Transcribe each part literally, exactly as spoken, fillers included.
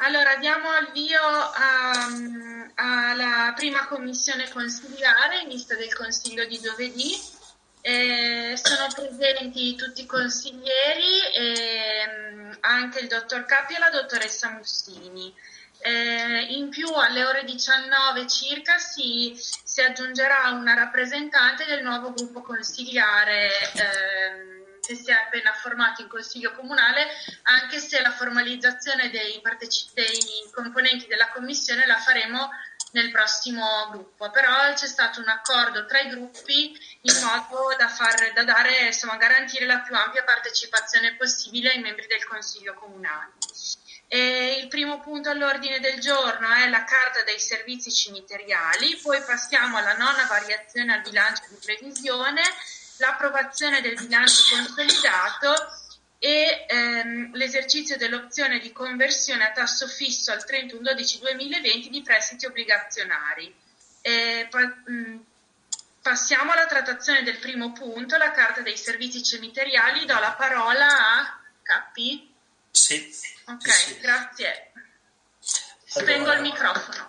Allora, diamo avvio a- alla prima commissione consigliare in vista del Consiglio di giovedì. Eh, sono presenti tutti i consiglieri e mm, anche il dottor Cappi e la dottoressa Mussini. Eh, in più alle ore diciannove circa si, si aggiungerà una rappresentante del nuovo gruppo consigliare ehm, che si è appena formato in Consiglio Comunale, anche se la formalizzazione dei, parteci- dei componenti della commissione la faremo nel prossimo gruppo, però c'è stato un accordo tra i gruppi in modo da, far, da dare, insomma, garantire la più ampia partecipazione possibile ai membri del Consiglio Comunale. E il primo punto all'ordine del giorno è la carta dei servizi cimiteriali, poi passiamo alla nona variazione al bilancio di previsione, l'approvazione del bilancio consolidato e ehm, l'esercizio dell'opzione di conversione a tasso fisso al trentuno dicembre duemilaventi di prestiti obbligazionari. E, pa- mh, passiamo alla trattazione del primo punto, la carta dei servizi cimiteriali. Do la parola a Cappi. Sì. Ok, sì, sì. grazie. Spengo Allora, il microfono.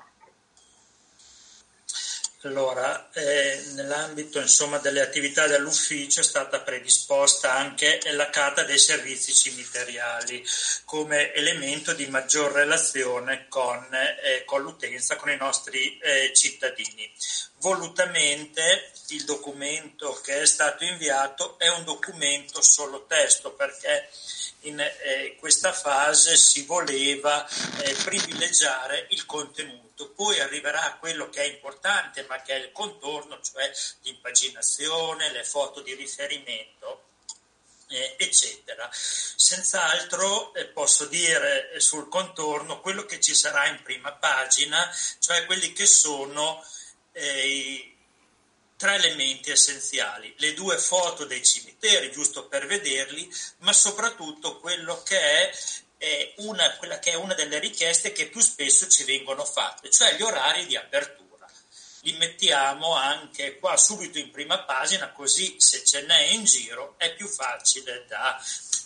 Allora, eh, nell'ambito insomma delle attività dell'ufficio è stata predisposta anche la carta dei servizi cimiteriali come elemento di maggior relazione con, eh, con l'utenza, con i nostri eh, cittadini. Volutamente il documento che è stato inviato è un documento solo testo, perché in eh, questa fase si voleva eh, privilegiare il contenuto. Poi arriverà quello che è importante, ma che è il contorno, cioè l'impaginazione, le foto di riferimento, eh, eccetera. Senz'altro eh, posso dire eh, sul contorno quello che ci sarà in prima pagina, cioè quelli che sono eh, i tre elementi essenziali: le due foto dei cimiteri, giusto per vederli, ma soprattutto quello che è è una, quella che è una delle richieste che più spesso ci vengono fatte, cioè gli orari di apertura. Li mettiamo anche qua subito in prima pagina, così se ce n'è in giro è più facile da,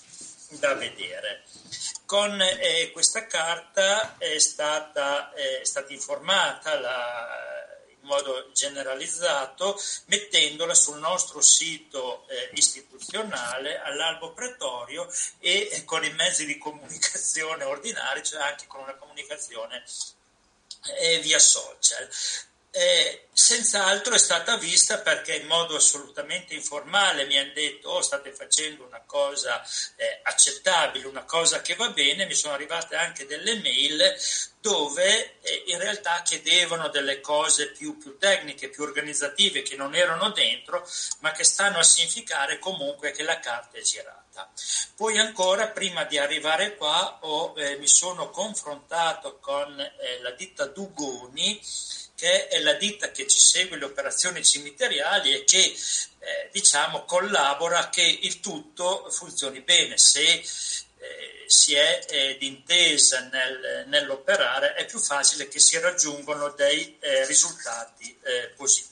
da vedere. Con eh, questa carta è stata, è stata informata la in modo generalizzato, mettendola sul nostro sito eh, istituzionale, all'albo pretorio e eh, con i mezzi di comunicazione ordinari, cioè anche con una comunicazione eh, via social. Eh, senz'altro è stata vista perché in modo assolutamente informale mi hanno detto: oh, state facendo una cosa eh, accettabile, una cosa che va bene. Mi sono arrivate anche delle mail dove eh, in realtà chiedevano delle cose più, più tecniche, più organizzative, che non erano dentro, ma che stanno a significare comunque che la carta è girata. Poi ancora, prima di arrivare qua, ho, eh, mi sono confrontato con eh, la ditta Dugoni, che è la ditta che ci segue le operazioni cimiteriali e che eh, diciamo collabora a che il tutto funzioni bene. Se eh, si è eh, d'intesa nel, nell'operare, è più facile che si raggiungano dei eh, risultati eh, positivi.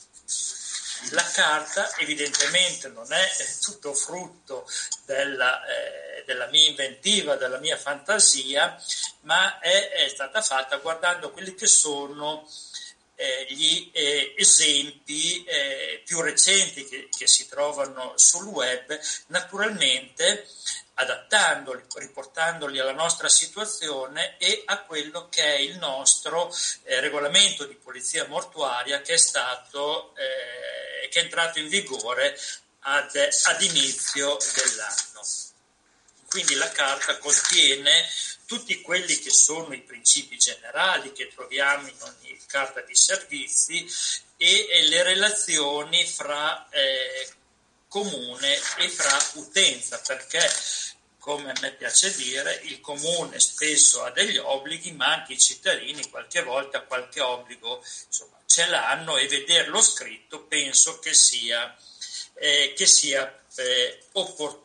La carta evidentemente non è tutto frutto della, eh, della mia inventiva, della mia fantasia, ma è, è stata fatta guardando quelli che sono Eh, gli eh, esempi eh, più recenti che, che si trovano sul web, naturalmente adattandoli, riportandoli alla nostra situazione e a quello che è il nostro eh, regolamento di polizia mortuaria, che è stato eh, che è entrato in vigore ad, ad inizio dell'anno. Quindi la carta contiene tutti quelli che sono i principi generali che troviamo in ogni carta di servizi e, e le relazioni fra eh, comune e fra utenza, perché, come a me piace dire, il comune spesso ha degli obblighi, ma anche i cittadini qualche volta qualche obbligo insomma, ce l'hanno, e vederlo scritto penso che sia, eh, che sia eh, opportuno.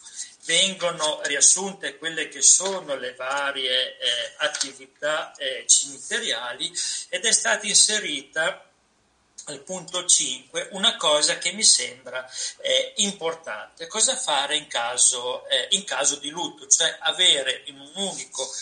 Vengono riassunte quelle che sono le varie eh, attività eh, cimiteriali, ed è stata inserita al punto cinque una cosa che mi sembra eh, importante: cosa fare in caso, eh, in caso di lutto, cioè avere in un unico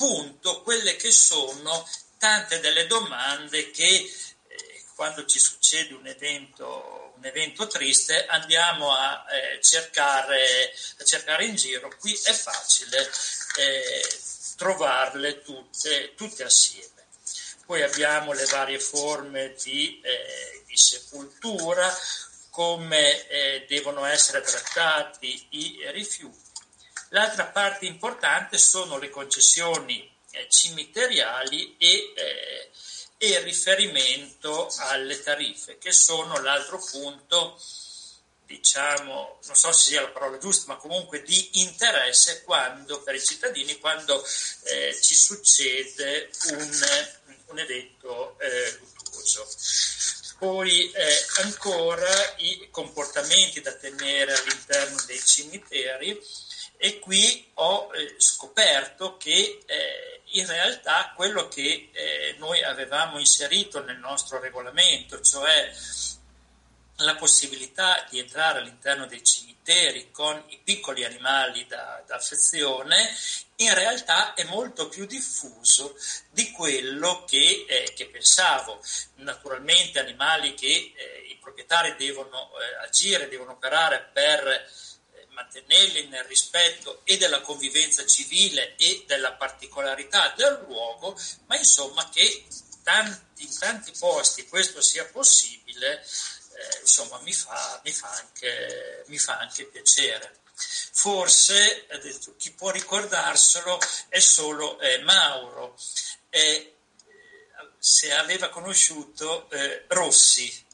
punto quelle che sono tante delle domande che eh, quando ci succede un evento, un evento triste andiamo a, eh, cercare, a cercare in giro. Qui è facile eh, trovarle tutte, tutte assieme. Poi abbiamo le varie forme di, eh, di sepoltura, come eh, devono essere trattati i rifiuti. L'altra parte importante sono le concessioni eh, cimiteriali e, eh, e il riferimento alle tariffe, che sono l'altro punto, diciamo, non so se sia la parola giusta, ma comunque di interesse quando, per i cittadini, quando eh, ci succede un, un evento eh, luttuoso. Poi eh, ancora i comportamenti da tenere all'interno dei cimiteri, e qui ho eh, scoperto che eh, in realtà quello che eh, noi avevamo inserito nel nostro regolamento, cioè la possibilità di entrare all'interno dei cimiteri con i piccoli animali da, da affezione, in realtà è molto più diffuso di quello che, eh, che pensavo. Naturalmente animali che eh, i proprietari devono eh, agire, devono operare per eh, mantenerli nel rispetto e della convivenza civile e della particolarità del luogo, ma insomma che tanti, in tanti posti questo sia possibile, eh, insomma mi fa, mi fa anche, mi fa anche piacere. Forse, ha detto, chi può ricordarselo è solo eh, Mauro, eh, se aveva conosciuto eh, Rossi,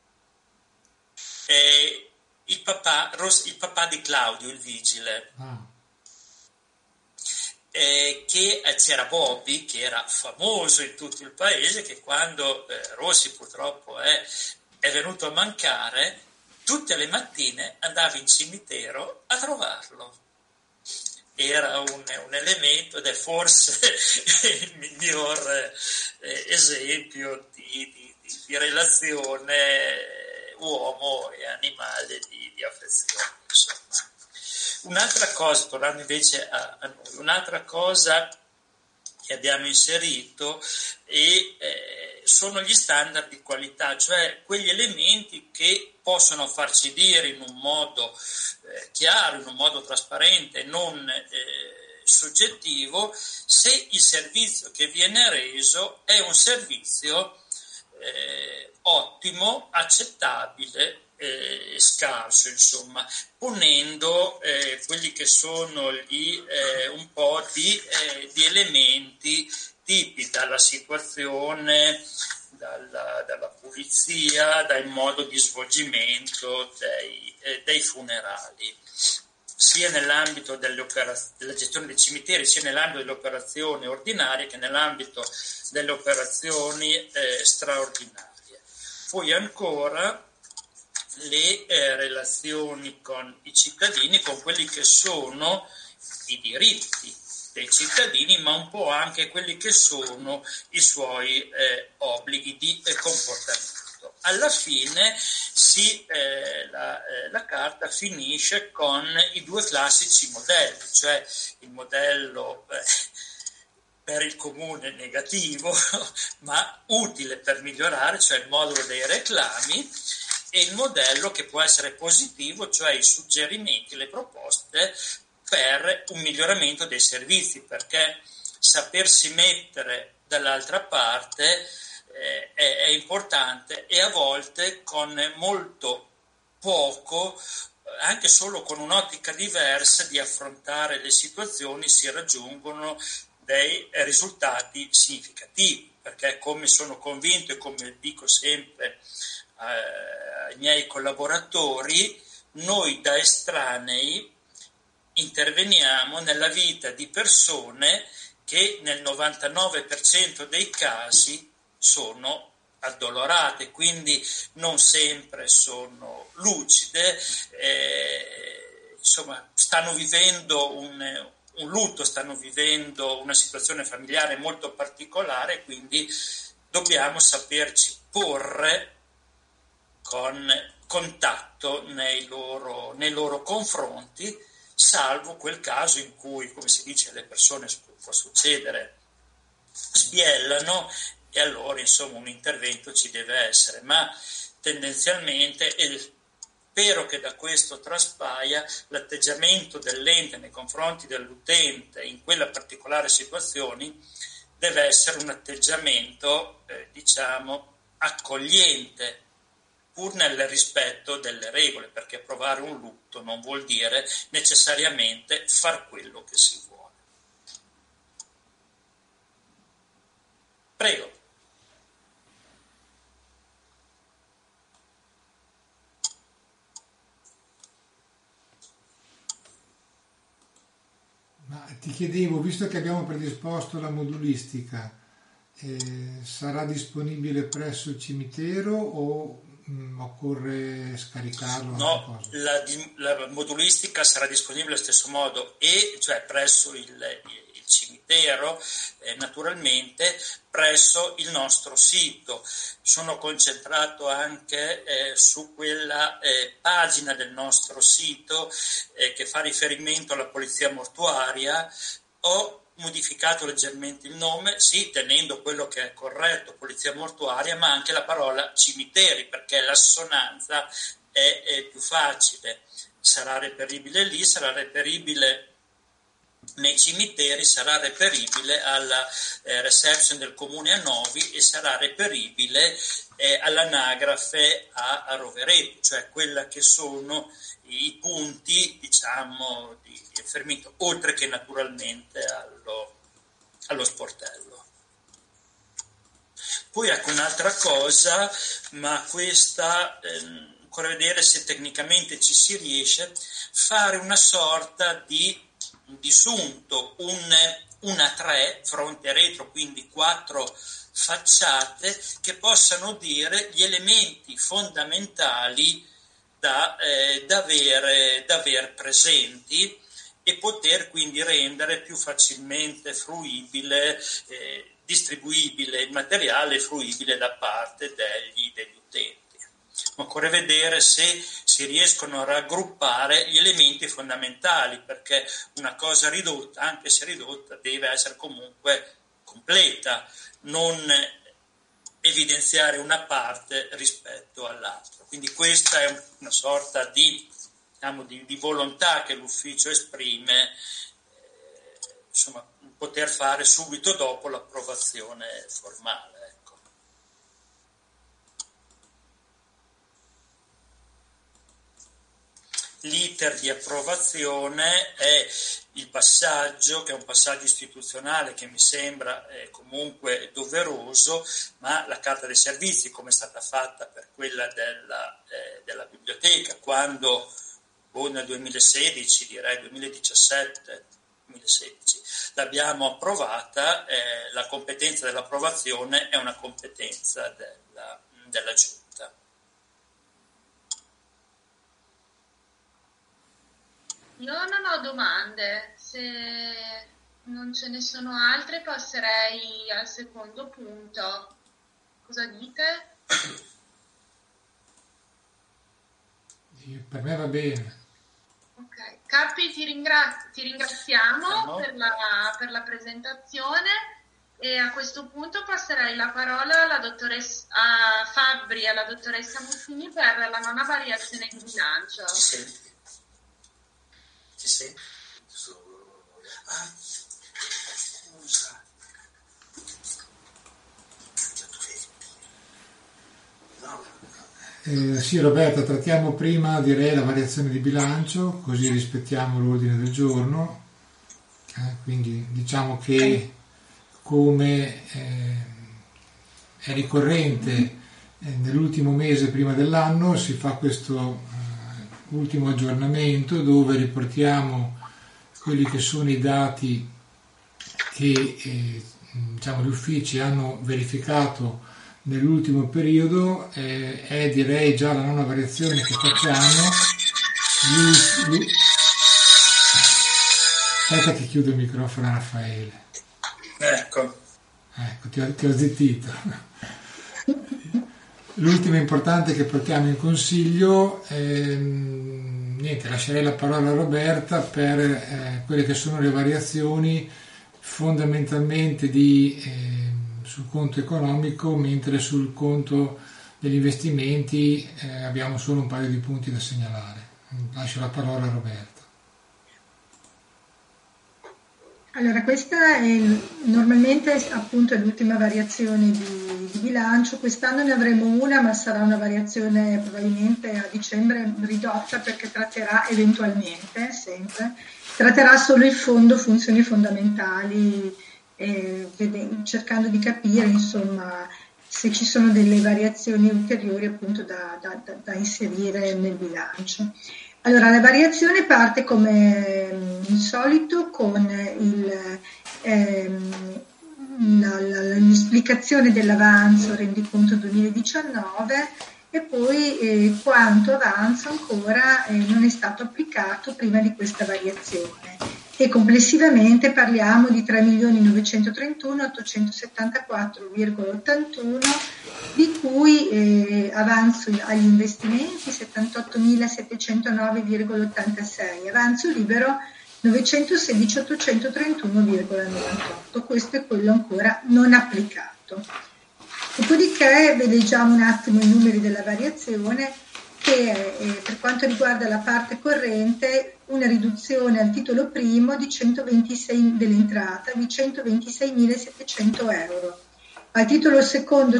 eh, il, papà, Ross, il papà di Claudio, il vigile. Ah. Eh, che eh, c'era Bobby, che era famoso in tutto il paese, che quando eh, Rossi purtroppo è, è venuto a mancare, tutte le mattine andava in cimitero a trovarlo. Era un, un elemento ed è forse il miglior eh, esempio di, di, di relazione uomo e animale, di, di affezione, insomma. Un'altra cosa, tornando invece a, a noi, un'altra cosa che abbiamo inserito e, eh, sono gli standard di qualità, cioè quegli elementi che possono farci dire in un modo eh, chiaro, in un modo trasparente, non eh, soggettivo, se il servizio che viene reso è un servizio eh, ottimo, accettabile, Eh, scarso, insomma, ponendo eh, quelli che sono gli, eh, un po' di, eh, di elementi tipi dalla situazione, dalla, dalla pulizia, dal modo di svolgimento dei, eh, dei funerali, sia nell'ambito delle operaz- della gestione dei cimiteri, sia nell'ambito delle operazioni ordinarie che nell'ambito delle operazioni eh, straordinarie. Poi ancora le eh, relazioni con i cittadini, con quelli che sono i diritti dei cittadini, ma un po' anche quelli che sono i suoi eh, obblighi di eh, comportamento. Alla fine si, eh, la, eh, la carta finisce con i due classici modelli, cioè il modello eh, per il comune negativo, ma utile per migliorare, cioè il modulo dei reclami, e il modello che può essere positivo, cioè i suggerimenti, le proposte per un miglioramento dei servizi, perché sapersi mettere dall'altra parte eh, è, è importante, e a volte con molto poco, anche solo con un'ottica diversa di affrontare le situazioni, si raggiungono dei risultati significativi, perché come sono convinto e come dico sempre ai miei collaboratori, noi da estranei interveniamo nella vita di persone che nel novantanove per cento dei casi sono addolorate, quindi non sempre sono lucide, eh, insomma stanno vivendo un, un lutto, stanno vivendo una situazione familiare molto particolare, quindi dobbiamo saperci porre con contatto nei loro, nei loro confronti, salvo quel caso in cui, come si dice, le persone può succedere, sbiellano e allora insomma un intervento ci deve essere, ma tendenzialmente, e spero che da questo traspaia, l'atteggiamento dell'ente nei confronti dell'utente in quella particolare situazione deve essere un atteggiamento eh, diciamo accogliente, pur nel rispetto delle regole, perché provare un lutto non vuol dire necessariamente far quello che si vuole. Prego. Ma ti chiedevo, visto che abbiamo predisposto la modulistica, eh, sarà disponibile presso il cimitero o mh, occorre scaricarlo? No, la, la modulistica sarà disponibile allo stesso modo, e cioè presso il, il cimitero, eh, naturalmente presso il nostro sito. Sono concentrato anche eh, su quella eh, pagina del nostro sito eh, che fa riferimento alla polizia mortuaria. Ho modificato leggermente il nome, sì, tenendo quello che è corretto, polizia mortuaria, ma anche la parola cimiteri, perché l'assonanza è, è più facile. Sarà reperibile lì, sarà reperibile nei cimiteri, sarà reperibile alla eh, reception del comune a Novi e sarà reperibile eh, all'anagrafe a, a Rovereto, cioè quella che sono i punti, diciamo, di, di riferimento, oltre che naturalmente allo, allo sportello. Poi ecco un'altra cosa, ma questa eh, ancora vedere se tecnicamente ci si riesce, fare una sorta di disunto, un, una tre fronte e retro, quindi quattro facciate che possano dire gli elementi fondamentali da, eh, da, avere, da aver presenti e poter quindi rendere più facilmente fruibile, eh, distribuibile il materiale, fruibile da parte degli, degli utenti. Occorre vedere se si riescono a raggruppare gli elementi fondamentali, perché una cosa ridotta, anche se ridotta, deve essere comunque completa, non evidenziare una parte rispetto all'altra. Quindi questa è una sorta di, diciamo, di, di volontà che l'ufficio esprime, eh, insomma, poter fare subito dopo l'approvazione formale. L'iter di approvazione è il passaggio, che è un passaggio istituzionale che mi sembra eh, comunque doveroso, ma la carta dei servizi, come è stata fatta per quella della, eh, della biblioteca, quando oh, nel duemilasedici, direi duemiladiciassette, duemilasedici, l'abbiamo approvata, eh, la competenza dell'approvazione è una competenza della, della Giunta. Io non ho domande, se non ce ne sono altre passerei al secondo punto. Cosa dite? Per me va bene. Ok, Carpi, ti, ringra- ti ringraziamo no. per, la, per la presentazione e a questo punto passerei la parola alla dottoressa a Fabbri e alla dottoressa Mussini per la nona variazione di bilancio. Sì. Ci sei? Ah, scusa. Eh, sì, Roberta, trattiamo prima, direi, la variazione di bilancio, così rispettiamo l'ordine del giorno. Eh, quindi diciamo che, come eh, è ricorrente eh, nell'ultimo mese prima dell'anno, si fa questo ultimo aggiornamento dove riportiamo quelli che sono i dati che eh, diciamo, gli uffici hanno verificato nell'ultimo periodo. Eh, è direi già la nona variazione che facciamo. Gli, gli... Aspetta che chiudo il microfono a Raffaele. Ecco. Ecco, ti ho, ti ho zittito. L'ultimo importante che portiamo in consiglio, ehm, niente, lascerei la parola a Roberta per eh, quelle che sono le variazioni fondamentalmente di, eh, sul conto economico, mentre sul conto degli investimenti eh, abbiamo solo un paio di punti da segnalare. Lascio la parola a Roberta. Allora, questa è normalmente appunto è l'ultima variazione di, di bilancio. Quest'anno ne avremo una, ma sarà una variazione probabilmente a dicembre ridotta, perché tratterà eventualmente, sempre, tratterà solo il fondo funzioni fondamentali, eh, cercando di capire insomma se ci sono delle variazioni ulteriori appunto da, da, da inserire nel bilancio. Allora, la variazione parte come di solito con il, ehm, la, la, l'esplicazione dell'avanzo rendiconto duemiladiciannove e poi eh, quanto avanzo ancora eh, non è stato applicato prima di questa variazione. E complessivamente parliamo di tre milioni novecentotrentuno mila ottocentosettantaquattro virgola ottantuno, di cui eh, avanzo agli investimenti settantottomilasettecentonove virgola ottantasei, avanzo libero novecentosedici mila ottocentotrentuno virgola novantotto. Questo è quello ancora non applicato. Dopodiché leggiamo un attimo i numeri della variazione, che è, eh, per quanto riguarda la parte corrente, una riduzione al titolo primo di centoventisei dell'entrata di centoventiseimilasettecento euro, al titolo secondo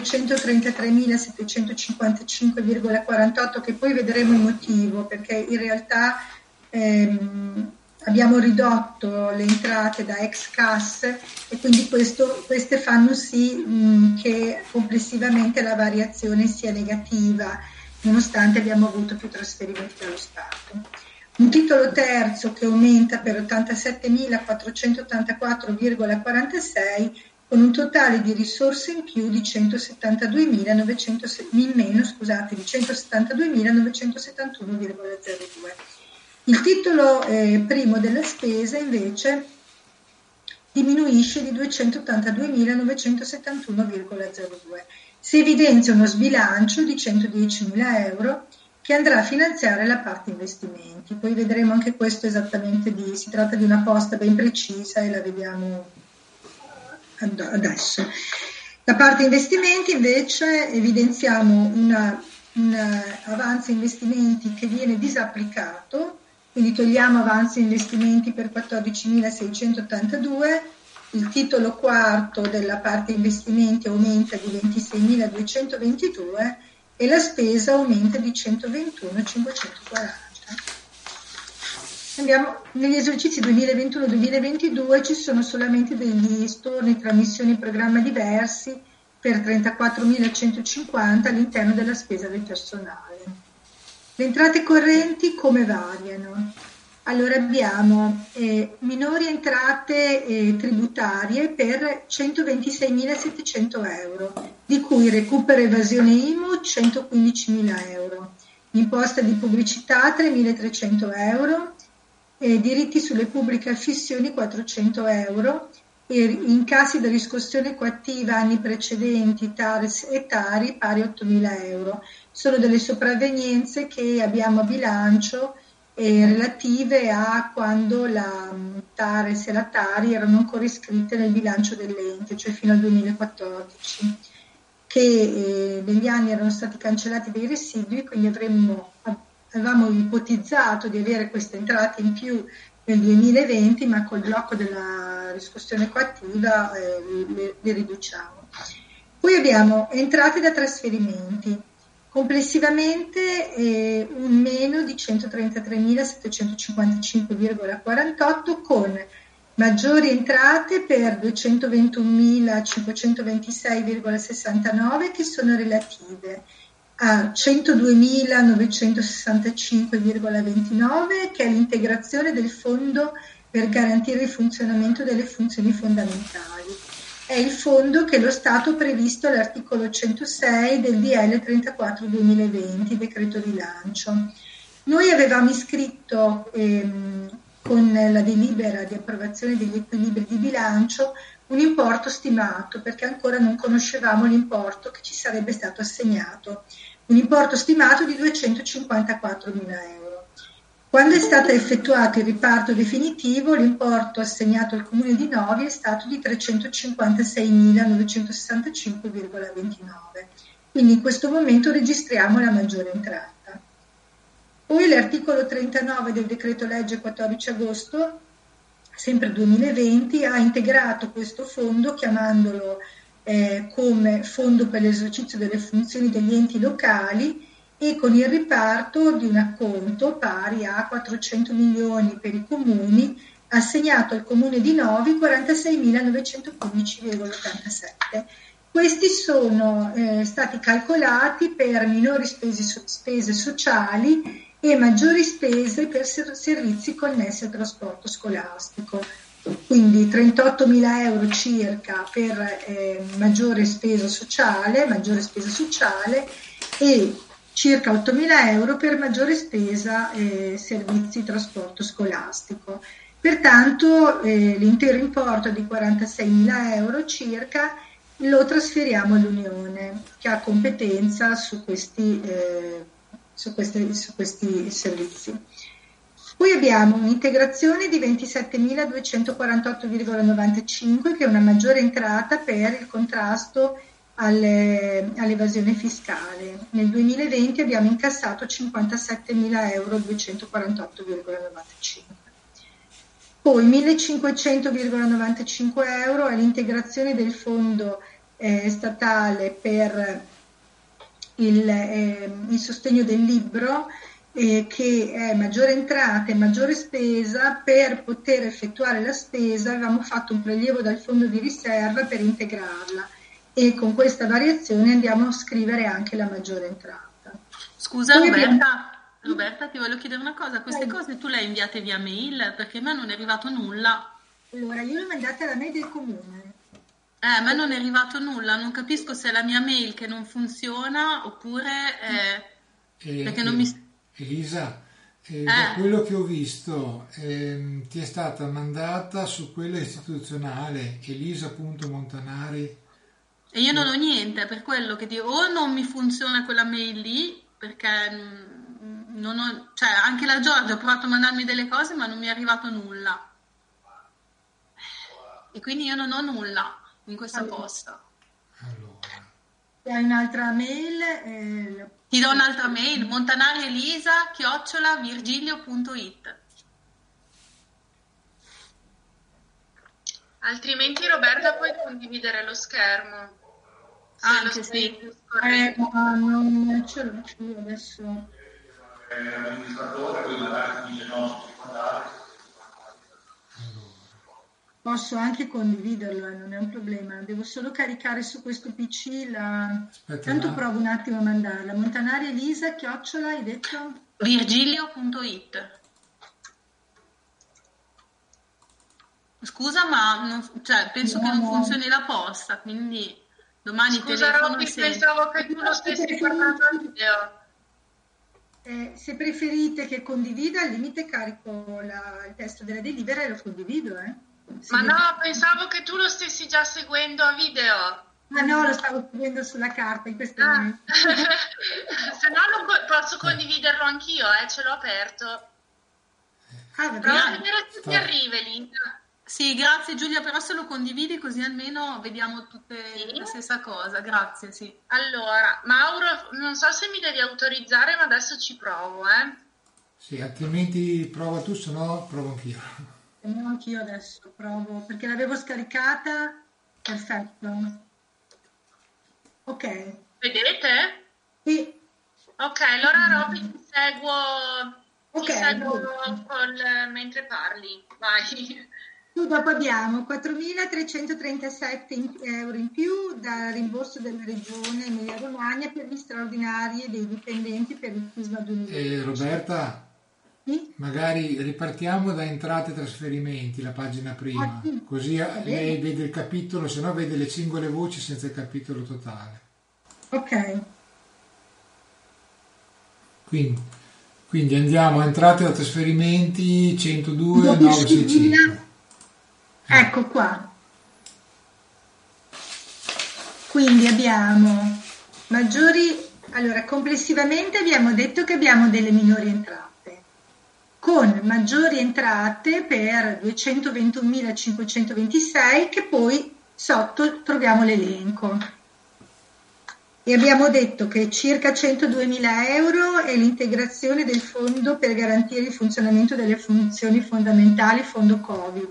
centotrentatremilasettecentocinquantacinque virgola quarantotto, che poi vedremo il motivo, perché in realtà ehm, abbiamo ridotto le entrate da ex casse e quindi questo, queste fanno sì mh, che complessivamente la variazione sia negativa, nonostante abbiamo avuto più trasferimenti dallo Stato. Un titolo terzo che aumenta per ottantasettemilaquattrocentottantaquattro virgola quarantasei, con un totale di risorse in più di centosettantaduemilanovecento in meno, scusate, di centosettantaduemilanovecentosettantuno virgola zero due. Il titolo eh, primo della spesa invece diminuisce di duecentottantaduemilanovecentosettantuno virgola zero due. Si evidenzia uno sbilancio di centodiecimila euro che andrà a finanziare la parte investimenti. Poi vedremo anche questo esattamente, di, si tratta di una posta ben precisa e la vediamo adesso. La parte investimenti invece evidenziamo una, un avanzo investimenti che viene disapplicato, quindi togliamo avanzo investimenti per quattordicimilaseicentottantadue, il titolo quarto della parte investimenti aumenta di ventiseimiladuecentoventidue e la spesa aumenta di centoventuno virgola cinquecentoquaranta. Andiamo negli esercizi duemilaventuno duemilaventidue, ci sono solamente degli storni tra missioni e programma diversi per trentaquattromilacentocinquanta all'interno della spesa del personale. Le entrate correnti come variano? Allora abbiamo eh, minori entrate eh, tributarie per centoventiseimilasettecento euro, di cui recupero evasione I M U centoquindicimila euro, imposta di pubblicità tremilatrecento euro, eh, diritti sulle pubbliche affissioni quattrocento euro, e incassi da riscossione coattiva anni precedenti, T A R S e Tari pari ottomila euro. Sono delle sopravvenienze che abbiamo a bilancio eh, relative a quando la T A R S e la Tari erano ancora iscritte nel bilancio dell'ente, cioè fino al duemilaquattordici, che eh, negli anni erano stati cancellati dei residui, quindi avremmo, avevamo ipotizzato di avere queste entrate in più nel duemilaventi, ma col blocco della riscossione coattiva eh, le, le riduciamo. Poi abbiamo entrate da trasferimenti, complessivamente eh, un meno di centotrentatremilasettecentocinquantacinque virgola quarantotto, con maggiori entrate per duecentoventunomilacinquecentoventisei virgola sessantanove che sono relative a centoduemilanovecentosessantacinque virgola ventinove, che è l'integrazione del fondo per garantire il funzionamento delle funzioni fondamentali. È il fondo che lo Stato ha previsto all'articolo centosei del D L trentaquattro duemilaventi, decreto rilancio. Noi avevamo iscritto ehm, con la delibera di approvazione degli equilibri di bilancio un importo stimato, perché ancora non conoscevamo l'importo che ci sarebbe stato assegnato, un importo stimato di duecentocinquantaquattromila euro. Quando è stato effettuato il riparto definitivo, l'importo assegnato al Comune di Novi è stato di trecentocinquantaseimilanovecentosessantacinque virgola ventinove. Quindi in questo momento registriamo la maggiore entrata. Poi l'articolo trentanove del decreto legge quattordici agosto, sempre duemilaventi, ha integrato questo fondo chiamandolo eh, come Fondo per l'esercizio delle funzioni degli enti locali, e con il riparto di un acconto pari a quattrocento milioni per i comuni, assegnato al Comune di Novi quarantaseimilanovecentopodici virgola ottantasette. Questi sono eh, stati calcolati per minori spese, spese sociali e maggiori spese per ser- servizi connessi al trasporto scolastico. Quindi trentottomila euro circa per eh, maggiore spesa sociale, maggiore spesa sociale e circa ottomila euro per maggiore spesa e eh, servizi di trasporto scolastico. Pertanto eh, l'intero importo di quarantaseimila euro circa lo trasferiamo all'Unione, che ha competenza su questi, eh, su questi, su questi servizi. Poi abbiamo un'integrazione di ventisettemiladuecentoquarantotto virgola novantacinque, che è una maggiore entrata per il contrasto Alle, all'evasione fiscale. Nel duemilaventi abbiamo incassato cinquantasettemila euro duecentoquarantotto virgola novantacinque. Poi millecinquecento virgola novantacinque euro è l'integrazione del fondo eh, statale per il, eh, il sostegno del libro, eh, che è maggiore entrata e maggiore spesa. Per poter effettuare la spesa avevamo fatto un prelievo dal fondo di riserva per integrarla, e con questa variazione andiamo a scrivere anche la maggiore entrata. Scusa Roberta, Roberta, ti voglio chiedere una cosa, queste cose tu le hai inviate via mail? Perché a me non è arrivato nulla. Allora, io l'ho mandata alla mail del comune. Eh, a me non è arrivato nulla, non capisco se è la mia mail che non funziona oppure eh, eh, perché non eh, mi... Elisa, eh, eh. da quello che ho visto ehm, ti è stata mandata su quella istituzionale elisa punto montanari. E io non ho niente, per quello che dico, o non mi funziona quella mail lì, perché non ho, cioè anche la Giorgia ha provato a mandarmi delle cose ma non mi è arrivato nulla. E quindi io non ho nulla in questa allora. posta. Allora. Hai un'altra mail? Eh, Ti do un'altra mail, montanarielisa chiocciola virgilio punto it. Altrimenti Roberta puoi condividere lo schermo. Anche sì. Eh, ma non ce l'ho io adesso. L'amministratore poi magari dice no, posso anche condividerlo, eh, non è un problema. Devo solo caricare su questo P C la... Aspetta, tanto no. provo un attimo a mandarla. Montanari Elisa, chiocciola, hai detto? virgilio punto it. Scusa, ma non, cioè, penso no, che non no. funzioni la posta, quindi domani Scusa, telefono Robby, se... pensavo che tu lo stessi guardando al video. Eh, se preferite che condivida, al limite carico la, il testo della delibera e lo condivido. Eh. Ma no, pensavo che tu lo stessi già seguendo a video. Ma no, lo stavo seguendo sulla carta in questo ah. momento. Se no lo posso condividerlo anch'io, eh, ce l'ho aperto. Ah, prova a vedere se ti arriva, Linda. Sì, grazie Giulia, però se lo condividi così almeno vediamo tutte sì. la stessa cosa, grazie, sì. Allora, Mauro, non so se mi devi autorizzare, ma adesso ci provo, eh. Sì, altrimenti prova tu, se no provo anch'io. Se no anch'io adesso provo, perché l'avevo scaricata, perfetto. Ok. Vedete? Sì. Ok, allora Robby ti seguo, okay, ti seguo col, mentre parli, vai. Dopo abbiamo quattromilatrecentotrentasette euro in più da rimborso della Regione Emilia Romagna per gli straordinari dei dipendenti per il Sisma duemilaventi. Eh, Roberta, sì? Magari ripartiamo da entrate e trasferimenti, la pagina prima, ah, sì. Così lei vede il capitolo, se no vede le singole voci senza il capitolo totale. Ok. Quindi, quindi andiamo a entrate e trasferimenti centodue novecentosessantacinque. Ecco qua. Quindi abbiamo maggiori, allora complessivamente abbiamo detto che abbiamo delle minori entrate. con maggiori entrate per duecentoventunomilacinquecentoventisei, che poi sotto troviamo l'elenco. E abbiamo detto che circa centoduemila euro è l'integrazione del fondo per garantire il funzionamento delle funzioni fondamentali, fondo Covid.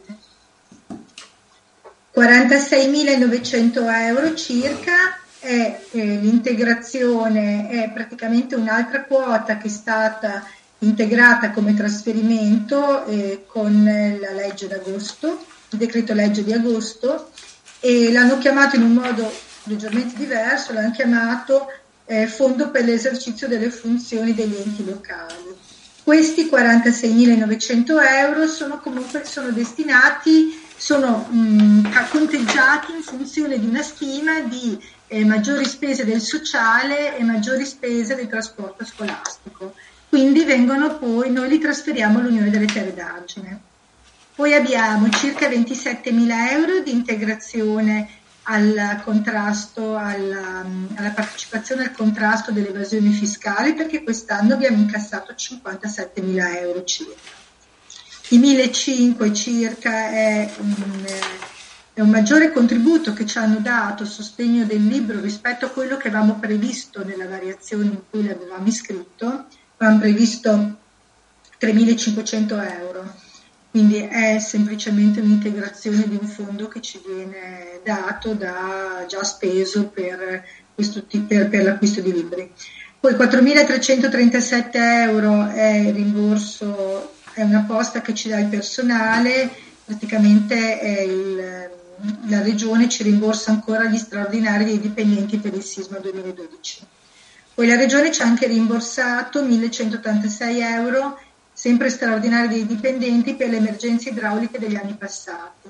quarantaseimilanovecento euro circa è eh, l'integrazione, è praticamente un'altra quota che è stata integrata come trasferimento eh, con la legge d'agosto, il decreto legge di agosto, e l'hanno chiamato in un modo leggermente diverso, l'hanno chiamato eh, Fondo per l'esercizio delle funzioni degli enti locali. Questi quarantaseimilanovecento euro sono comunque sono destinati, sono mh, conteggiati in funzione di una stima di eh, maggiori spese del sociale e maggiori spese del trasporto scolastico. Quindi vengono poi, noi li trasferiamo all'Unione delle Terre d'Argine. Poi abbiamo circa ventisettemila euro di integrazione al contrasto, alla, alla partecipazione al contrasto dell'evasione fiscale, perché quest'anno abbiamo incassato cinquantasettemila euro circa. I millecinquecento circa è un, è un maggiore contributo che ci hanno dato a sostegno del libro rispetto a quello che avevamo previsto nella variazione in cui l'avevamo iscritto. Avevamo previsto tremilacinquecento euro. Quindi è semplicemente un'integrazione di un fondo che ci viene dato, da, già speso per, questo, per, per l'acquisto di libri. Poi quattromilatrecentotrentasette euro è il rimborso, è una posta che ci dà il personale, praticamente è il, la Regione ci rimborsa ancora gli straordinari dei dipendenti per il sisma duemiladodici. Poi la Regione ci ha anche rimborsato millecentottantasei euro, sempre straordinari dei dipendenti, per le emergenze idrauliche degli anni passati.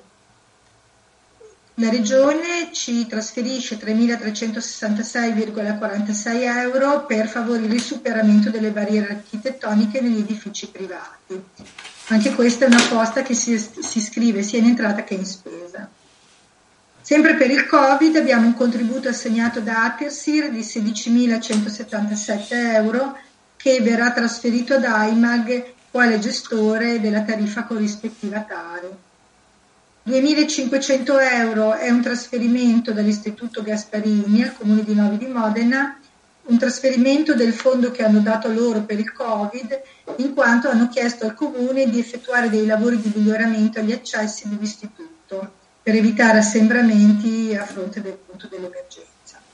La Regione ci trasferisce tremilatrecentosessantasei virgola quarantasei euro per favorire il superamento delle barriere architettoniche negli edifici privati. Anche questa è una posta che si, si iscrive sia in entrata che in spesa. Sempre per il Covid abbiamo un contributo assegnato da Atersir di sedicimilacentosettantasette euro, che verrà trasferito ad AIMAG quale gestore della tariffa corrispettiva Tari. duemilacinquecento euro è un trasferimento dall'Istituto Gasparini al Comune di Novi di Modena, un trasferimento del fondo che hanno dato loro per il Covid, in quanto hanno chiesto al Comune di effettuare dei lavori di miglioramento agli accessi dell'Istituto per evitare assembramenti a fronte del punto dell'emergenza.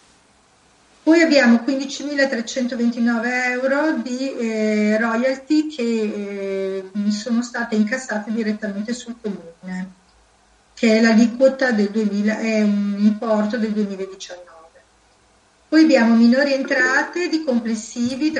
Poi abbiamo quindicimilatrecentoventinove euro di eh, royalty che eh, sono state incassate direttamente sul Comune, che è l'aliquota del duemila, è un importo del duemiladiciannove. Poi abbiamo minori entrate di complessivi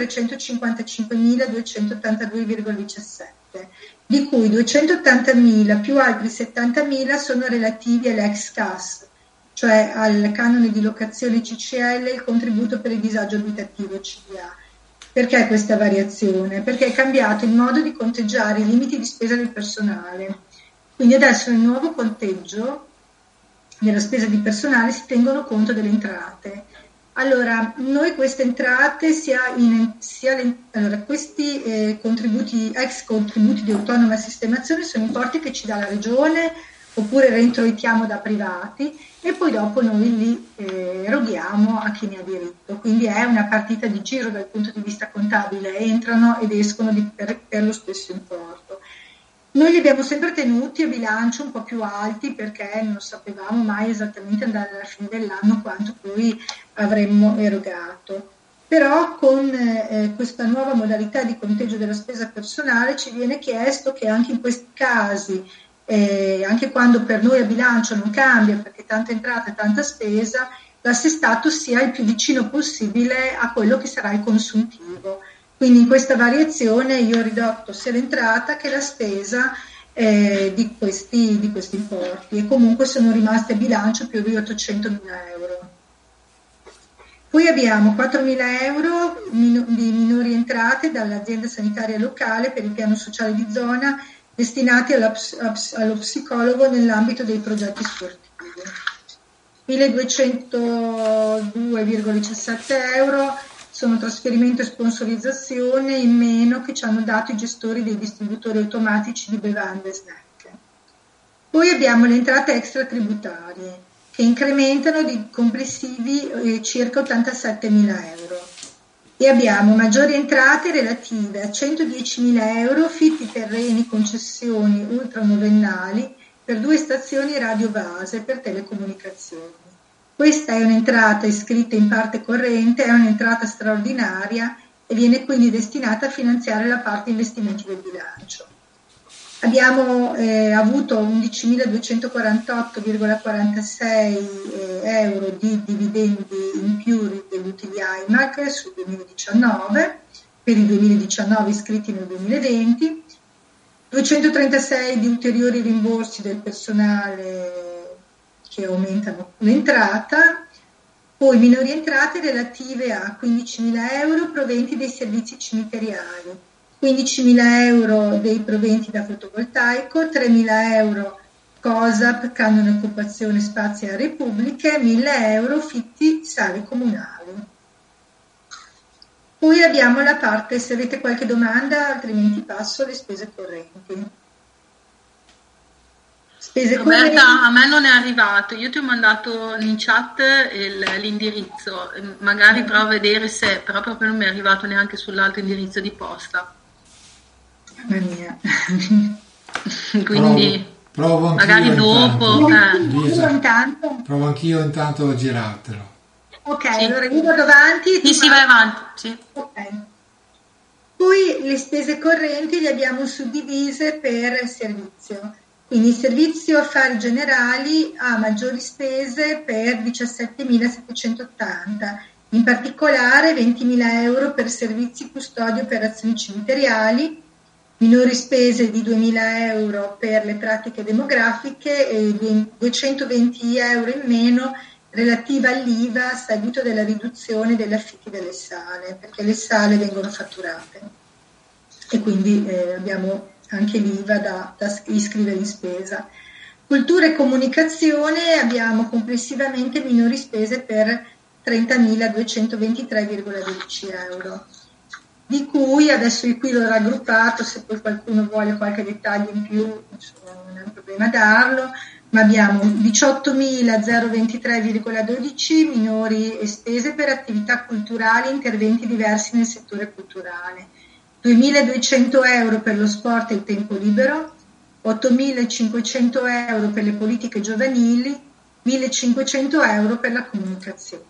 trecentocinquantacinquemiladuecentottantadue virgola diciassette, di cui duecentottantamila più altri settantamila sono relativi all'ex C A S, cioè al canone di locazione C C L e il contributo per il disagio abitativo C D A. Perché questa variazione? Perché è cambiato il modo di conteggiare i limiti di spesa del personale. Quindi adesso nel nuovo conteggio della spesa di personale si tengono conto delle entrate. Allora, noi queste entrate, sia in, sia le, allora, questi eh, contributi, ex contributi di autonoma sistemazione sono importi che ci dà la Regione, oppure reintroitiamo da privati, e poi dopo noi li eh, eroghiamo a chi ne ha diritto. Quindi è una partita di giro dal punto di vista contabile, entrano ed escono di, per, per lo stesso importo. Noi li abbiamo sempre tenuti a bilancio un po' più alti, perché non sapevamo mai esattamente andare alla fine dell'anno quanto poi avremmo erogato. Però con eh, questa nuova modalità di conteggio della spesa personale ci viene chiesto che anche in questi casi, Eh, anche quando per noi a bilancio non cambia, perché tanta entrata e tanta spesa, l'assestato sia il più vicino possibile a quello che sarà il consuntivo. Quindi in questa variazione io ho ridotto sia l'entrata che la spesa eh, di, questi, di questi importi, e comunque sono rimasti a bilancio più di ottocentomila euro. Poi abbiamo quattromila euro di minori entrate dall'azienda sanitaria locale per il piano sociale di zona, destinati alla, allo psicologo nell'ambito dei progetti sportivi. milleduecentodue virgola diciassette euro sono trasferimento e sponsorizzazione in meno che ci hanno dato i gestori dei distributori automatici di bevande e snack. Poi abbiamo le entrate extratributarie che incrementano di complessivi eh, circa ottantasettemila euro. E abbiamo maggiori entrate relative a centodiecimila euro affitti terreni, concessioni ultranovennali per due stazioni radio base per telecomunicazioni. Questa è un'entrata iscritta in parte corrente, è un'entrata straordinaria e viene quindi destinata a finanziare la parte investimenti del bilancio. Abbiamo eh, avuto undicimiladuecentoquarantotto virgola quarantasei eh, euro di dividendi in più degli utili I M A C sul duemiladiciannove, per il duemiladiciannove iscritti nel duemilaventi, duecentotrentasei di ulteriori rimborsi del personale che aumentano l'entrata, poi minori entrate relative a quindicimila euro proventi dei servizi cimiteriali, quindicimila euro dei proventi da fotovoltaico, tremila euro COSAP, canone occupazione spazi e aree pubbliche, mille euro fitti sale comunali. Poi abbiamo la parte, se avete qualche domanda, altrimenti passo alle spese correnti. Spese Roberta, correnti. a me non è arrivato, io ti ho mandato in chat il, l'indirizzo, magari provo a vedere se, però proprio non mi è arrivato neanche sull'altro indirizzo di posta. Mamma mia. Quindi provo, provo magari dopo. Intanto. Eh. Io intanto. Provo anch'io intanto a girartelo. Ok, Sì. allora io vado avanti. Sì, sì, vai avanti. Sì. Ok. Poi le spese correnti le abbiamo suddivise per servizio. Quindi il servizio affari generali ha maggiori spese per diciassettemilasettecentottanta, in particolare ventimila euro per servizi custodi e operazioni cimiteriali, minori spese di duemila euro per le pratiche demografiche e duecentoventi euro in meno relativa all'I V A a seguito della riduzione degli affitti delle sale, perché le sale vengono fatturate e quindi eh, abbiamo anche l'I V A da, da iscrivere in spesa. Cultura e comunicazione abbiamo complessivamente minori spese per trentamiladuecentoventitré virgola dodici euro, di cui adesso qui l'ho raggruppato, se poi qualcuno vuole qualche dettaglio in più, insomma, non è un problema darlo, ma abbiamo diciottomilaventitré virgola dodici minori spese per attività culturali e interventi diversi nel settore culturale, duemiladuecento euro per lo sport e il tempo libero, ottomilacinquecento euro per le politiche giovanili, millecinquecento euro per la comunicazione.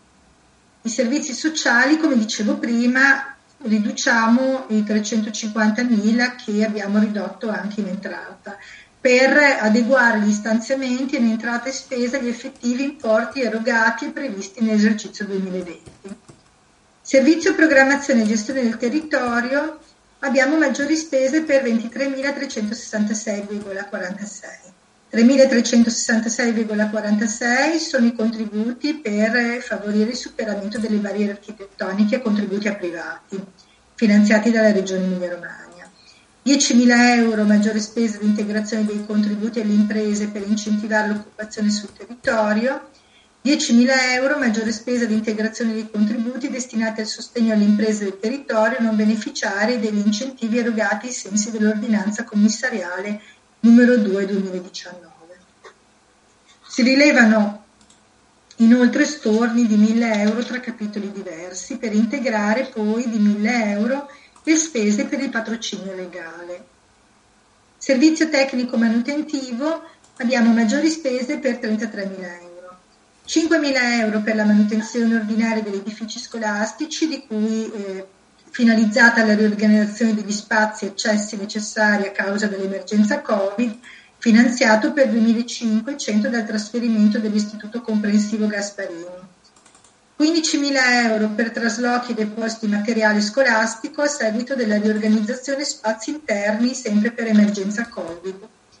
I servizi sociali, come dicevo prima, riduciamo i trecentocinquantamila che abbiamo ridotto anche in entrata, per adeguare gli stanziamenti in entrata e spesa agli effettivi importi erogati e previsti nell'esercizio duemilaventi. Servizio programmazione e gestione del territorio abbiamo maggiori spese per ventitremilatrecentosessantasei virgola quarantasei. tremilatrecentosessantasei virgola quarantasei sono i contributi per favorire il superamento delle barriere architettoniche e contributi a privati, finanziati dalla Regione Emilia-Romagna. diecimila euro maggiore spesa di integrazione dei contributi alle imprese per incentivare l'occupazione sul territorio, diecimila euro maggiore spesa di integrazione dei contributi destinati al sostegno alle imprese del territorio non beneficiarie degli incentivi erogati ai sensi dell'ordinanza commissariale numero due duemiladiciannove. Si rilevano inoltre storni di mille euro tra capitoli diversi per integrare poi di mille euro le spese per il patrocinio legale. Servizio tecnico manutentivo abbiamo maggiori spese per trentatremila euro. cinquemila euro per la manutenzione ordinaria degli edifici scolastici, di cui eh, finalizzata alla riorganizzazione degli spazi e accessi necessari a causa dell'emergenza Covid, finanziato per duemilacinquecento dal trasferimento dell'Istituto Comprensivo Gasparini. quindicimila euro per traslochi e depositi materiale scolastico a seguito della riorganizzazione spazi interni sempre per emergenza Covid.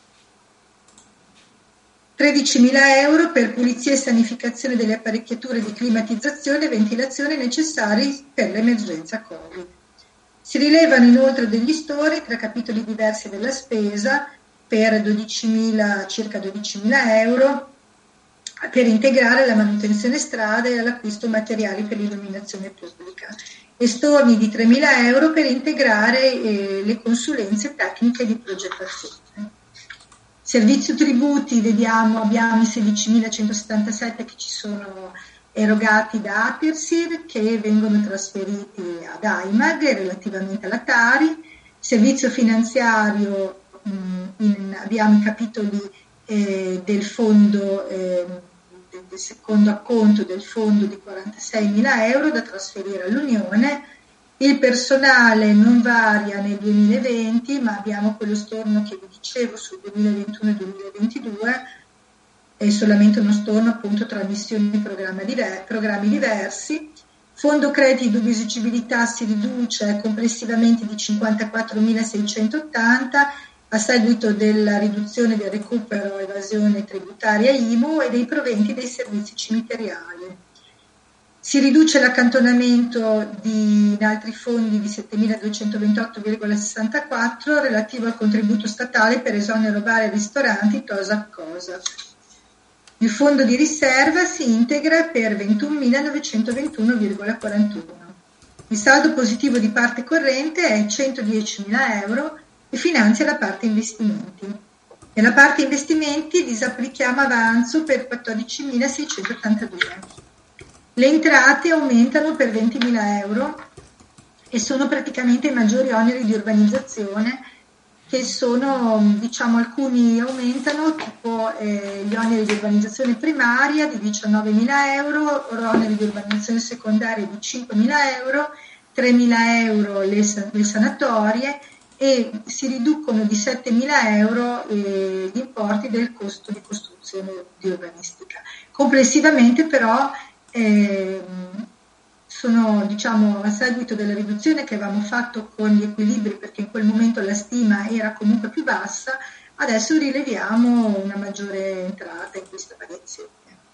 tredicimila euro per pulizia e sanificazione delle apparecchiature di climatizzazione e ventilazione necessari per l'emergenza Covid. Si rilevano inoltre degli stori tra capitoli diversi della spesa per dodicimila, circa dodicimila euro per integrare la manutenzione strade e l'acquisto materiali per l'illuminazione pubblica, e storni di tremila euro per integrare eh, le consulenze tecniche di progettazione. Servizio tributi, vediamo, abbiamo i sedicimilacentosettantasette che ci sono erogati da Apirsir, che vengono trasferiti ad AIMAG relativamente alla Tari. Servizio finanziario, mh, in, abbiamo i capitoli eh, del fondo, eh, del secondo acconto del fondo di quarantaseimila euro da trasferire all'Unione. Il personale non varia nel duemilaventi, ma abbiamo quello storno che vi dicevo sul duemilaventuno e duemilaventidue, è solamente uno storno appunto tra missioni e programmi, diver- programmi diversi. Fondo crediti dubbia esigibilità si riduce complessivamente di cinquantaquattromilaseicentottanta a seguito della riduzione del recupero evasione tributaria I M U e dei proventi dei servizi cimiteriali. Si riduce l'accantonamento di, in altri fondi di settemiladuecentoventotto virgola sessantaquattro relativo al contributo statale per esonero bar e ristoranti TOSAP COSAP. Il fondo di riserva si integra per ventunomilanovecentovantuno virgola quarantuno. Il saldo positivo di parte corrente è centodiecimila euro e finanzia la parte investimenti. Nella parte investimenti disapplichiamo avanzo per quattordicimilaseicentottantadue. Le entrate aumentano per ventimila euro e sono praticamente i maggiori oneri di urbanizzazione, che sono, diciamo, alcuni aumentano, tipo eh, gli oneri di urbanizzazione primaria di diciannovemila euro, oneri di urbanizzazione secondaria di cinquemila euro, tremila euro le, le sanatorie, e si riducono di settemila euro eh, gli importi del costo di costruzione di urbanistica. Complessivamente però eh, sono, diciamo, a seguito della riduzione che avevamo fatto con gli equilibri, perché in quel momento la stima era comunque più bassa, adesso rileviamo una maggiore entrata in questa variazione.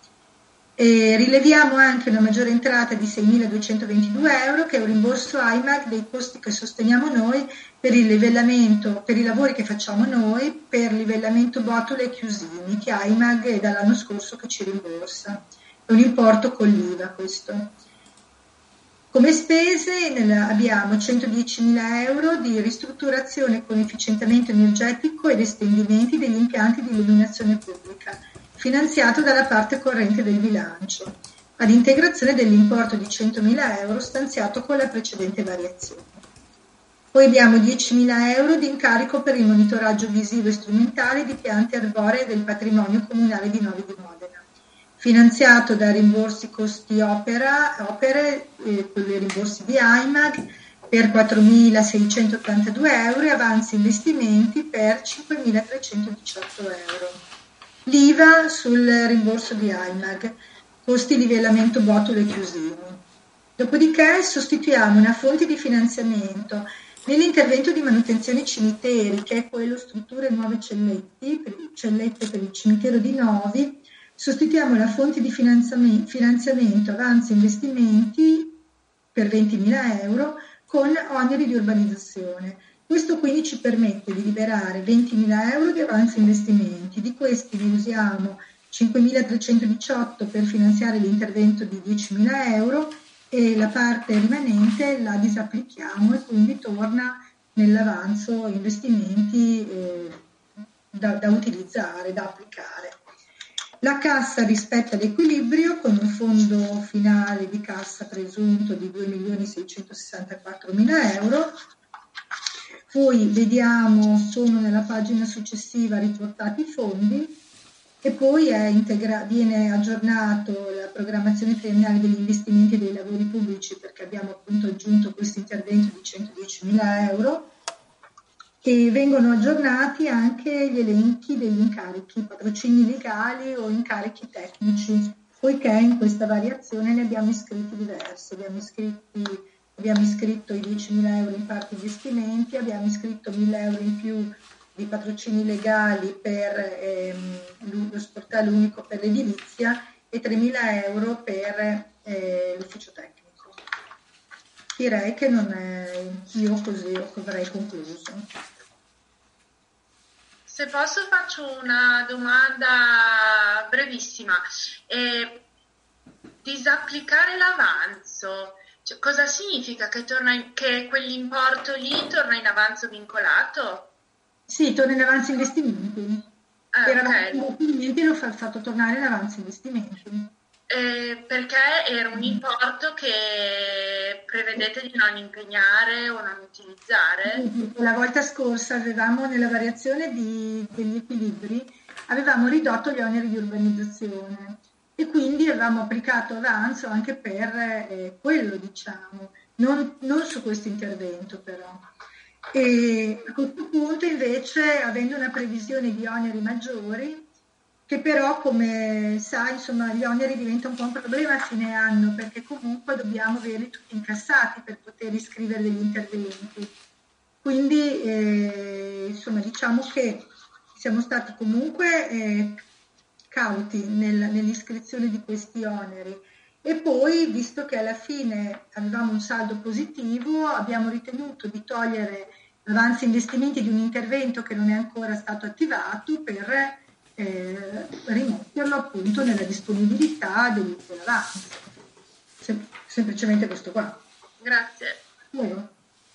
E rileviamo anche una maggiore entrata di seimiladuecentoventidue euro, che è un rimborso AIMAG dei costi che sosteniamo noi per il livellamento, per i lavori che facciamo noi, per livellamento botole e chiusini, che AIMAG è dall'anno scorso che ci rimborsa. È un importo con l'I V A questo. Come spese abbiamo centodiecimila euro di ristrutturazione con efficientamento energetico ed estendimenti degli impianti di illuminazione pubblica, finanziato dalla parte corrente del bilancio, ad integrazione dell'importo di centomila euro stanziato con la precedente variazione. Poi abbiamo diecimila euro di incarico per il monitoraggio visivo e strumentale di piante arboree del patrimonio comunale di Novi di Modena, finanziato da rimborsi costi opera, opere, eh, quelli rimborsi di AIMAG per quattromilaseicentottantadue euro e avanzi investimenti per cinquemilatrecentodiciotto euro. L'I V A sul rimborso di AIMAG, costi livellamento botole e chiusini. Dopodiché sostituiamo una fonte di finanziamento nell'intervento di manutenzione cimiteri, che è quello strutture nuove celletti, per, cellette per il cimitero di Novi. Sostituiamo la fonte di finanziamento, finanziamento avanzi investimenti per ventimila euro con oneri di urbanizzazione. Questo quindi ci permette di liberare ventimila euro di avanzi investimenti. Di questi ne usiamo cinquemilatrecentodiciotto per finanziare l'intervento di diecimila euro e la parte rimanente la disapplichiamo e quindi torna nell'avanzo investimenti eh, da, da utilizzare, da applicare. La cassa rispetta l'equilibrio con un fondo finale di cassa presunto di due milioni seicentosessantaquattromila euro. Poi vediamo, sono nella pagina successiva riportati i fondi e poi è integra- viene aggiornato la programmazione triennale degli investimenti e dei lavori pubblici, perché abbiamo appunto aggiunto questo intervento di centodiecimila euro, e vengono aggiornati anche gli elenchi degli incarichi, patrocini legali o incarichi tecnici, poiché in questa variazione ne abbiamo iscritti diversi, abbiamo iscritti Abbiamo iscritto i diecimila euro in parte investimenti, abbiamo iscritto mille euro in più di patrocini legali per ehm, lo sportello unico per l'edilizia e tremila euro per eh, l'ufficio tecnico. Direi che non è io così avrei concluso. se posso faccio una domanda brevissima. Eh, disapplicare l'avanzo, cioè, cosa significa? Che, torna in, che quell'importo lì torna in avanzo vincolato? Sì, torna in avanzo investimenti. Ah, Per ok. avanzo investimenti l'ho fa- fatto tornare in avanzo investimenti. Eh, perché era un importo che prevedete di non impegnare o non utilizzare? La volta scorsa avevamo nella variazione di- degli equilibri, avevamo ridotto gli oneri di urbanizzazione e quindi avevamo applicato avanzo anche per eh, quello, diciamo, non, non su questo intervento però. E a questo punto invece, avendo una previsione di oneri maggiori, che però come sai, insomma, gli oneri diventano un po' un problema a fine anno, perché comunque dobbiamo averli tutti incassati per poter iscrivere degli interventi. Quindi, eh, insomma, diciamo che siamo stati comunque eh, cauti nel- nell'iscrizione di questi oneri. E poi, visto che alla fine avevamo un saldo positivo, abbiamo ritenuto di togliere avanzi investimenti di un intervento che non è ancora stato attivato per eh, rimetterlo appunto nella disponibilità del- dell'avanzo. Sem- semplicemente questo qua. Grazie. Prego.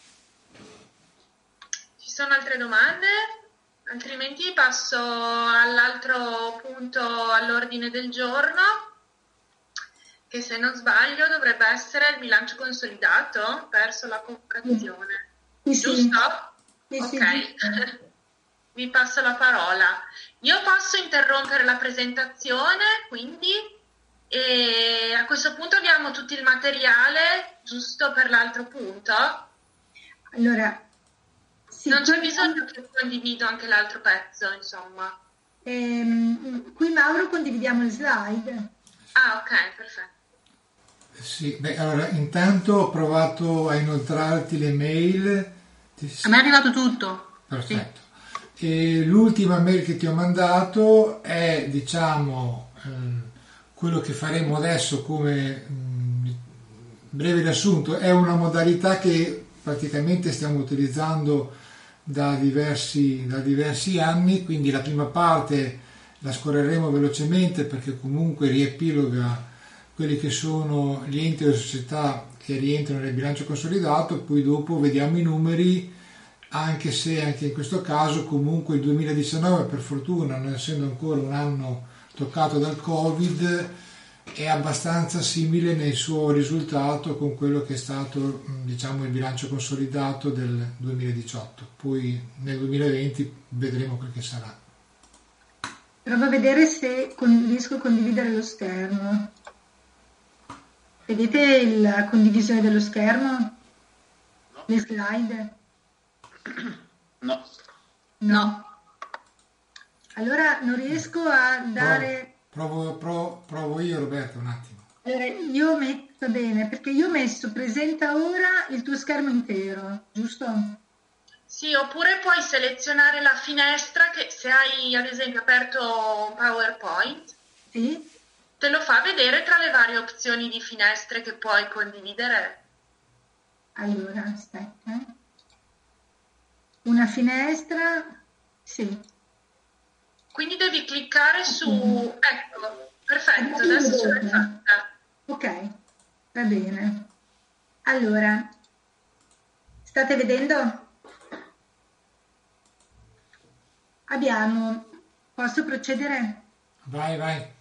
Ci sono altre domande? Altrimenti passo all'altro punto all'ordine del giorno, che se non sbaglio dovrebbe essere il bilancio consolidato verso la convocazione. Sì, sì. Giusto? Sì, sì, Ok. giusto. Vi passo la parola. Io posso interrompere la presentazione, quindi, e a questo punto abbiamo tutto il materiale giusto per l'altro punto. Allora, sì, Non c'è qui- bisogno che condivido anche l'altro pezzo, insomma. ehm, qui Mauro condividiamo le slide. Ah, ok, perfetto. Sì, beh, allora intanto ho provato a inoltrarti le mail. Ti- A me è arrivato tutto. Perfetto. E l'ultima mail che ti ho mandato è, diciamo, ehm, quello che faremo adesso come mh, breve riassunto. È una modalità che praticamente stiamo utilizzando da diversi, da diversi anni, quindi la prima parte la scorreremo velocemente perché comunque riepiloga quelli che sono gli enti e le società che rientrano nel bilancio consolidato, poi dopo vediamo i numeri, anche se anche in questo caso comunque il duemiladiciannove, per fortuna, non essendo ancora un anno toccato dal Covid, è abbastanza simile nel suo risultato con quello che è stato, diciamo, il bilancio consolidato del duemiladiciotto. Poi nel duemilaventi vedremo quel che sarà. Provo a vedere se con- riesco a condividere lo schermo. Vedete la condivisione dello schermo? Le slide? No. No. Allora non riesco a dare... Provo, provo, provo io, Roberta, un attimo. Allora, io metto, va bene, perché io ho messo presenta ora il tuo schermo intero, giusto? Sì, oppure puoi selezionare la finestra che se hai ad esempio aperto PowerPoint, Sì? te lo fa vedere tra le varie opzioni di finestre che puoi condividere. Allora, aspetta. eh. Una finestra, sì. Quindi devi cliccare su... Ecco, perfetto, adesso ce l'hai fatta. Ok, va bene. Allora, state vedendo? Abbiamo, posso procedere? Vai, vai.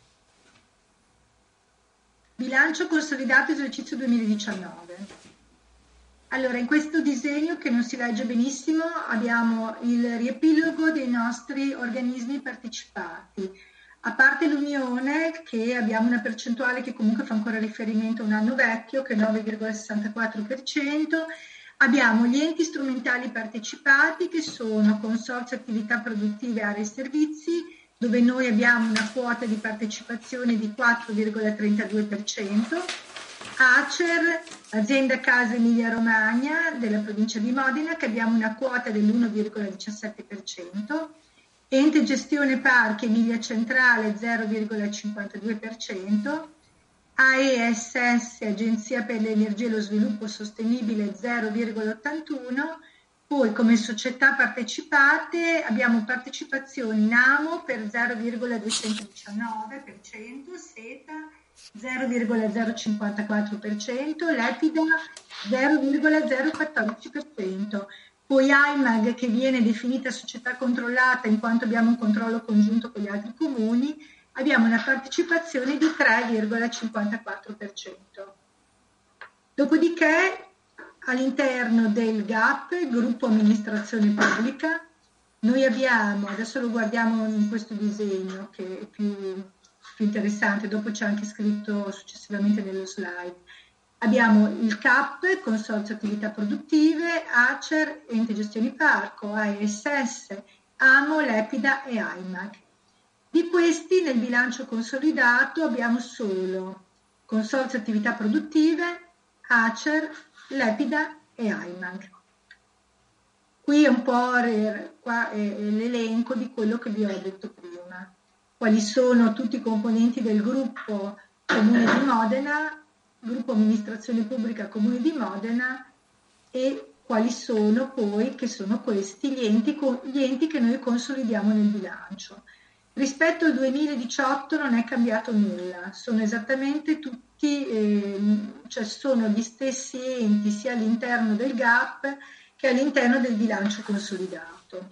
Bilancio consolidato esercizio duemiladiciannove. Allora, in questo disegno che non si legge benissimo abbiamo il riepilogo dei nostri organismi partecipati. A parte l'Unione, che abbiamo una percentuale che comunque fa ancora riferimento a un anno vecchio, che è nove virgola sessantaquattro per cento, abbiamo gli enti strumentali partecipati, che sono Consorzio Attività Produttive, Aree e Servizi, dove noi abbiamo una quota di partecipazione di quattro virgola trentadue per cento, Acer, azienda Casa Emilia Romagna della provincia di Modena, che abbiamo una quota dell'uno virgola diciassette per cento, Ente Gestione Parchi Emilia Centrale zero virgola cinquantadue per cento, A E S S Agenzia per l'Energia e lo Sviluppo Sostenibile zero virgola ottantuno per cento, Poi come società partecipate abbiamo partecipazioni Namo per zero virgola duecentodiciannove per cento, Seta zero virgola zero cinquantaquattro per cento, Lepida zero virgola zero quattordici per cento. Poi I M A G, che viene definita società controllata in quanto abbiamo un controllo congiunto con gli altri comuni, abbiamo una partecipazione di tre virgola cinquantaquattro per cento. Dopodiché all'interno del G A P, Gruppo Amministrazione Pubblica, noi abbiamo, adesso lo guardiamo in questo disegno che è più, più interessante, dopo c'è anche scritto successivamente nello slide. Abbiamo il C A P, Consorzio Attività Produttive, Acer, Ente Gestioni Parco, A E S S, AMO, Lepida e I M A G. Di questi nel bilancio consolidato abbiamo solo Consorzio Attività Produttive, Acer, Lepida e I M A G. Qui è un po' qua è l'elenco di quello che vi ho detto prima. Quali sono tutti i componenti del gruppo Comune di Modena, gruppo Amministrazione Pubblica Comune di Modena, e quali sono poi, che sono questi, gli enti, gli enti che noi consolidiamo nel bilancio. Rispetto al duemiladiciotto non è cambiato nulla, sono esattamente tutti, eh, cioè sono gli stessi enti sia all'interno del G A P che all'interno del bilancio consolidato.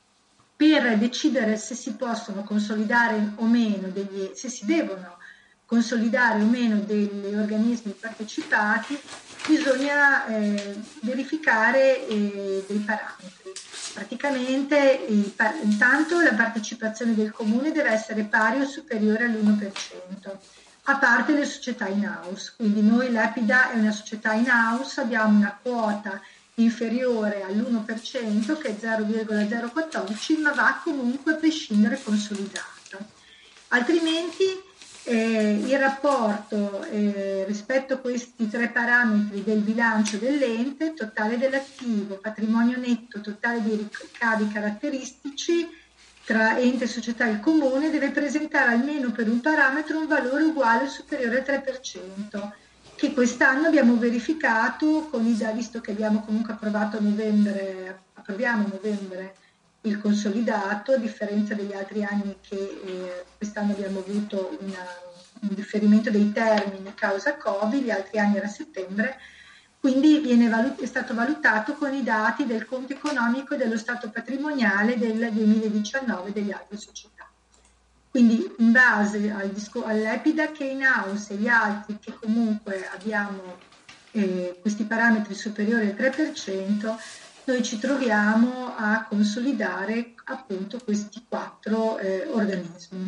Per decidere se si possono consolidare o meno, degli, se si devono consolidare o meno degli organismi partecipati, bisogna eh, verificare eh, dei parametri. Praticamente intanto la partecipazione del comune deve essere pari o superiore all'uno per cento, a parte le società in house. Quindi noi Lepida è una società in house, abbiamo una quota inferiore all'uno per cento che è zero virgola zero quattordici, ma va comunque a prescindere consolidata. Altrimenti eh, il rapporto eh, rispetto a questi tre parametri del bilancio dell'ente, totale dell'attivo, patrimonio netto, totale dei ricavi caratteristici tra ente, società e il comune, deve presentare almeno per un parametro un valore uguale o superiore al tre per cento, che quest'anno abbiamo verificato con i dati, visto che abbiamo comunque approvato a novembre, approviamo a novembre il consolidato, a differenza degli altri anni che eh, quest'anno abbiamo avuto una, un differimento dei termini a causa Covid, gli altri anni era settembre, quindi viene valut- è stato valutato con i dati del conto economico e dello stato patrimoniale del duemiladiciannove delle altre società. Quindi in base al disco, all'Epida che è in house e gli altri che comunque abbiamo eh, questi parametri superiori al tre per cento, noi ci troviamo a consolidare appunto questi quattro eh, organismi.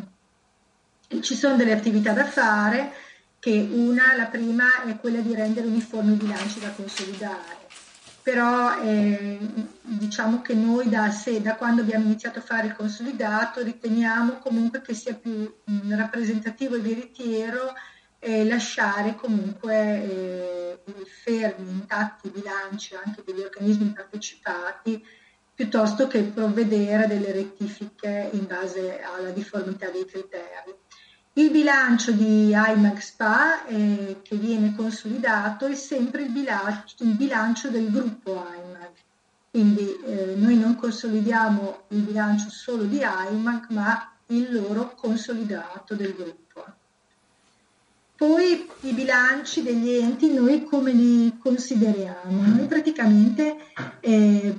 E ci sono delle attività da fare, che una, la prima è quella di rendere uniformi i bilanci da consolidare, però eh, diciamo che noi da, se, da quando abbiamo iniziato a fare il consolidato riteniamo comunque che sia più mh, rappresentativo e veritiero eh, lasciare comunque eh, fermi, intatti i bilanci anche degli organismi partecipati, piuttosto che provvedere a delle rettifiche in base alla difformità dei criteri. Il bilancio di I M A G S P A eh, che viene consolidato è sempre il bilancio, il bilancio del gruppo I M A G, quindi eh, noi non consolidiamo il bilancio solo di I M A G ma il loro consolidato del gruppo. Poi i bilanci degli enti noi come li consideriamo? Noi praticamente eh,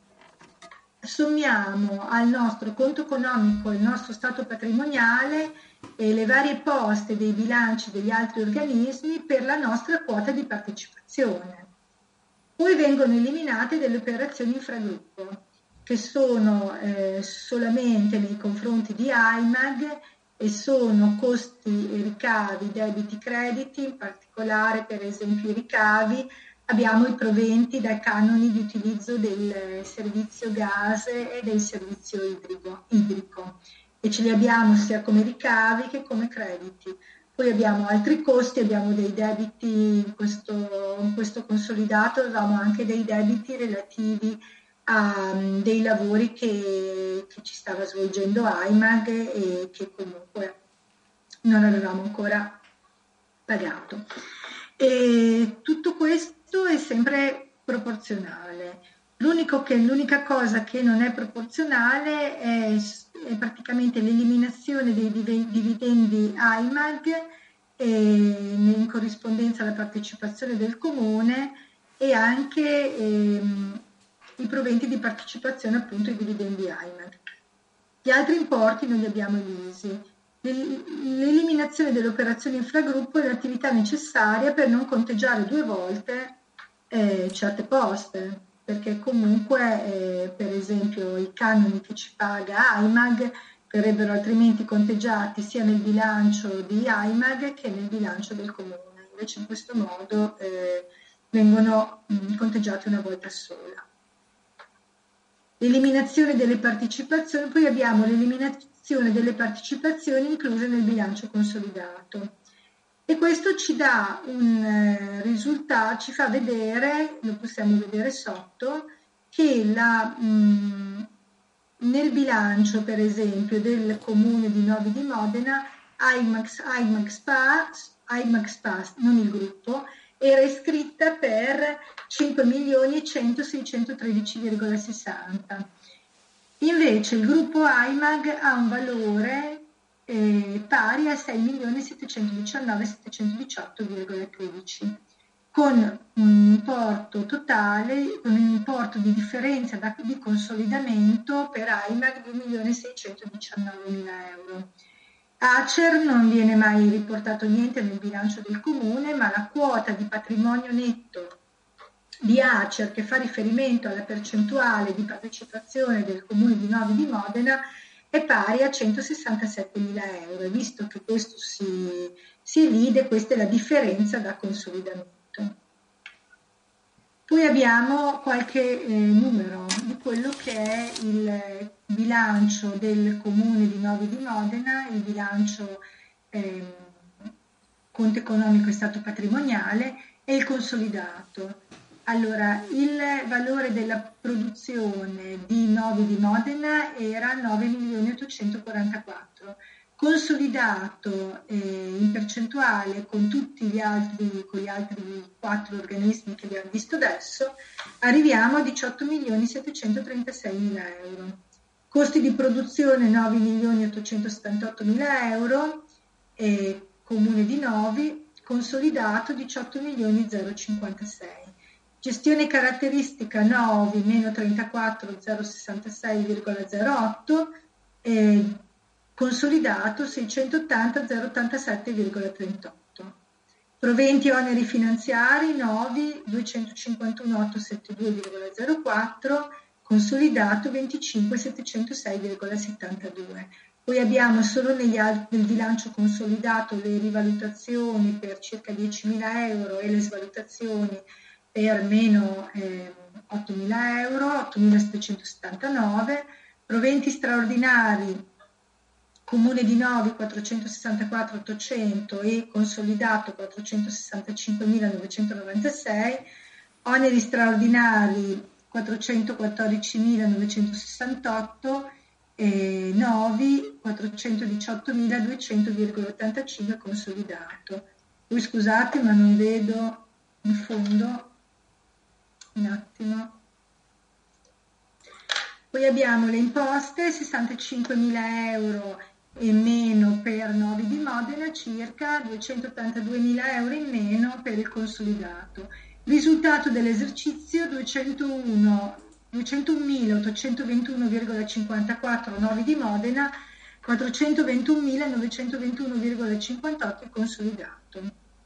sommiamo al nostro conto economico, al nostro stato patrimoniale e le varie poste dei bilanci degli altri organismi per la nostra quota di partecipazione. Poi vengono eliminate delle operazioni infragruppo, che sono eh, solamente nei confronti di I M A G e sono costi e ricavi, debiti, crediti, in particolare per esempio i ricavi, abbiamo i proventi dai canoni di utilizzo del servizio gas e del servizio idrico. idrico. E ce li abbiamo sia come ricavi che come crediti. Poi abbiamo altri costi, abbiamo dei debiti in questo, in questo consolidato, avevamo anche dei debiti relativi a um, dei lavori che, che ci stava svolgendo I M A G e che comunque non avevamo ancora pagato. E tutto questo è sempre proporzionale. L'unico che, l'unica cosa che non è proporzionale è, è praticamente l'eliminazione dei dividendi I M A G e in corrispondenza alla partecipazione del comune e anche ehm, i proventi di partecipazione appunto ai dividendi I M A G. Gli altri importi non li abbiamo elisi. L'eliminazione delle operazioni infragruppo è l'attività necessaria per non conteggiare due volte eh, certe poste, perché comunque eh, per esempio i canoni che ci paga I M A G verrebbero altrimenti conteggiati sia nel bilancio di I M A G che nel bilancio del comune, invece in questo modo eh, vengono mh, conteggiati una volta sola. L'eliminazione delle partecipazioni, poi abbiamo l'eliminazione delle partecipazioni incluse nel bilancio consolidato. E questo ci dà un eh, risultato, ci fa vedere, lo possiamo vedere sotto, che la, mh, nel bilancio per esempio del comune di Novi di Modena, I M A G, I M A G Spa, I M A G Spa, non il gruppo, era iscritta per cinque milioni centoseicentotredici virgola sessanta. Invece il gruppo I M A G ha un valore Eh, pari a sei milioni settecentodiciannove virgola settecentodiciotto virgola tredici, con un importo totale, con un importo di differenza da, di consolidamento per I M A G due milioni seicentodiciannove mila euro. Acer non viene mai riportato niente nel bilancio del comune, ma la quota di patrimonio netto di Acer, che fa riferimento alla percentuale di partecipazione del comune di Novi di Modena, è pari a centosessantasettemila euro, e visto che questo si, si elide, questa è la differenza da consolidamento. Poi abbiamo qualche eh, numero di quello che è il bilancio del comune di Novi di Modena, il bilancio eh, conto economico e stato patrimoniale e il consolidato. Allora, il valore della produzione di Novi di Modena era nove milioni ottocentoquarantaquattro, consolidato eh, in percentuale con tutti gli altri, con gli altri quattro organismi che abbiamo visto adesso, arriviamo a diciotto milioni settecentotrentasei mila euro. Costi di produzione nove milioni ottocentosettantotto mila euro, e comune di Novi, consolidato diciotto milioni zero cinquantasei. Gestione caratteristica Novi meno trentaquattro zero sessantasei virgola zero otto, e consolidato seicentottanta zero ottantasette virgola trentotto. Proventi e oneri finanziari Novi duecentocinquantuno ottocentosettantadue virgola zero quattro, consolidato venticinque settecentosei virgola settantadue. Poi abbiamo solo negli altri, nel bilancio consolidato le rivalutazioni per circa diecimila euro e le svalutazioni per meno eh, ottomila euro, ottomilasettecentosettantanove, proventi straordinari, comune di Novi quattrocentosessantaquattro mila ottocento e consolidato quattrocentosessantacinquemila novecentonovantasei, oneri straordinari quattrocentoquattordicimila novecentosessantotto, e Novi quattrocentodiciottomila duecento virgola ottantacinque consolidato. Poi scusate ma non vedo in fondo. Un attimo. Poi abbiamo le imposte, sessantacinquemila euro in meno per Novi di Modena, circa duecentottantaduemila euro in meno per il consolidato. Risultato dell'esercizio duecentounmila ottocentoventuno virgola cinquantaquattro Novi di Modena, quattrocentoventunomila novecentoventuno virgola cinquantotto il consolidato.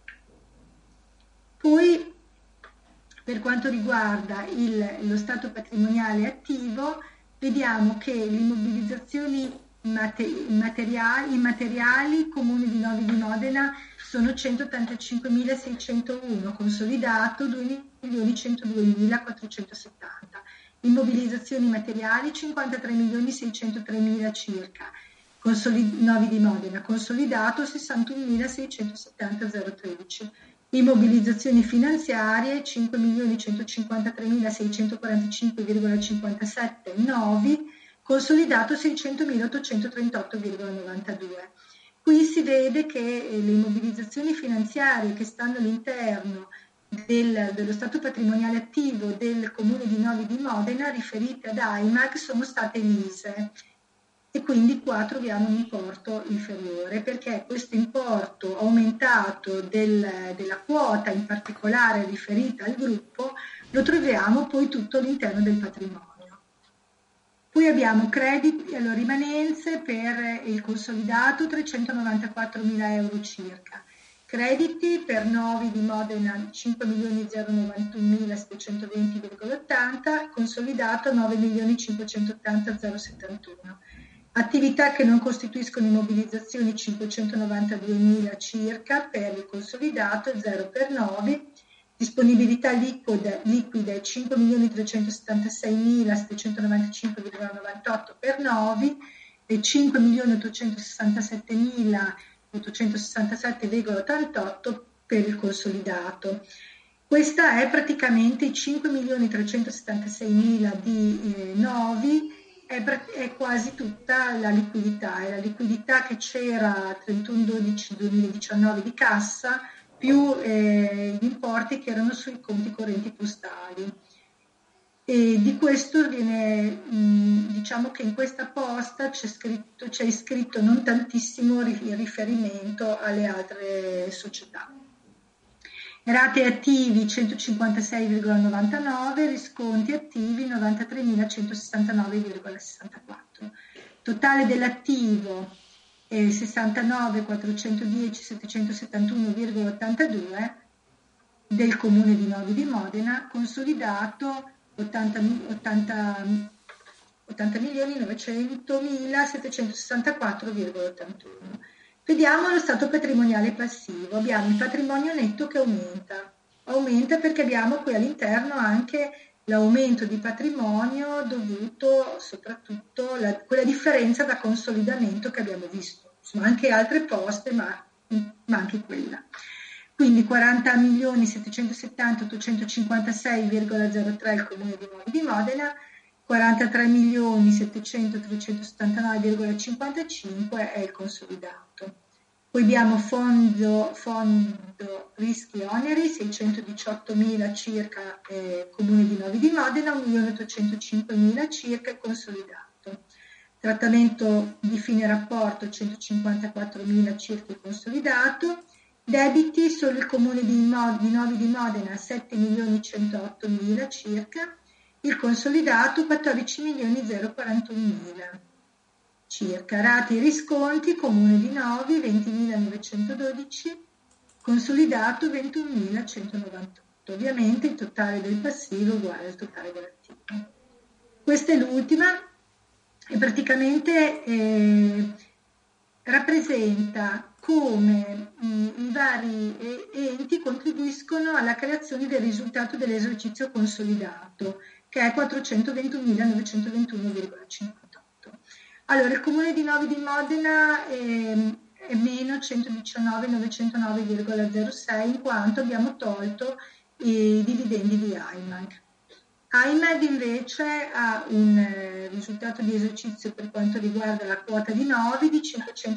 Poi per quanto riguarda il, lo stato patrimoniale attivo, vediamo che le immobilizzazioni mate, materiali, immateriali comuni di Novi di Modena sono centottantacinquemilaseicentouno, consolidato due milioni centoduemilaquattrocentosettanta, immobilizzazioni materiali cinquantatré milioni seicentotremila circa, consolid- Novi di Modena, consolidato sessantunomilaseicentosettanta virgola zero tredici. Immobilizzazioni finanziarie cinque milioni centocinquantatremilaseicentoquarantacinque virgola cinquantasette Novi, consolidato seicentomilaottocentotrentotto virgola novantadue. Qui si vede che le immobilizzazioni finanziarie che stanno all'interno del, dello stato patrimoniale attivo del Comune di Novi di Modena riferite ad A I M A C sono state emise e quindi qua troviamo un importo inferiore perché questo importo aumentato del, della quota in particolare riferita al gruppo lo troviamo poi tutto all'interno del patrimonio. Poi abbiamo crediti, allora, rimanenze per il consolidato trecentonovantaquattromila euro circa, crediti per Novi di Modena cinque milioni novantunomilasettecentoventi virgola ottanta, consolidato nove milioni cinquecentottanta virgola zero settantuno. Attività che non costituiscono immobilizzazioni cinquecentonovantaduemila circa per il consolidato, zero per Novi. Disponibilità liquide, liquide cinque milioni trecentosettantaseimilasettecentonovantacinque virgola novantotto per Novi e cinque milioni ottocentosessantasettemilaottocentosessantasette virgola ottantotto per il consolidato. Questa è praticamente i cinque milioni trecentosettantaseimila di eh, Novi, è, è quasi tutta la liquidità, è la liquidità che c'era trentuno dicembre duemiladiciannove di cassa più eh, gli importi che erano sui conti correnti postali. E di questo viene, mh, diciamo che in questa posta c'è, scritto, c'è iscritto non tantissimo riferimento alle altre società. Rate attivi centocinquantasei virgola novantanove, risconti attivi novantatremilacentosessantanove virgola sessantaquattro. Totale dell'attivo e sessantanove quattrocentodieci settecentosettantuno virgola ottantadue del Comune di Novi di Modena, consolidato ottanta milioni novecentomila settecentosessantaquattro virgola ottantuno. Vediamo lo stato patrimoniale passivo. Abbiamo il patrimonio netto che aumenta, aumenta perché abbiamo qui all'interno anche l'aumento di patrimonio dovuto soprattutto a quella differenza da consolidamento che abbiamo visto, insomma anche altre poste ma, ma anche quella. Quindi quaranta milioni settecentosettanta ottocentocinquantasei virgola zero tre il Comune di Novi di Modena, quarantatré milioni settecento trecentosettantanove virgola cinquantacinque è il consolidato. Poi abbiamo fondo, fondo rischi e oneri, seicentodiciottomila circa eh, Comune di Novi di Modena, un milione ottocentocinquemila circa consolidato. Trattamento di fine rapporto, centocinquantaquattromila circa consolidato. Debiti solo il Comune di, Mo- di Novi di Modena, sette milioni centoottomila circa. Il consolidato, quattordici milioni zero quarantunomila circa. Rati e risconti, Comune di Novi, ventimilanovecentododici, consolidato ventunomilacentonovantotto. Ovviamente il totale del passivo è uguale al totale dell'attivo. Questa è l'ultima e praticamente eh, rappresenta come mh, i vari enti contribuiscono alla creazione del risultato dell'esercizio consolidato, che è quattrocentoventunomilanovecentoventuno virgola cinquantotto. Allora, il Comune di Novi di Modena è, è meno centodiciannovemilanovecentonove virgola zero sei in quanto abbiamo tolto i dividendi di A I M A C. A I M A D invece ha un eh, risultato di esercizio per quanto riguarda la quota di Novi di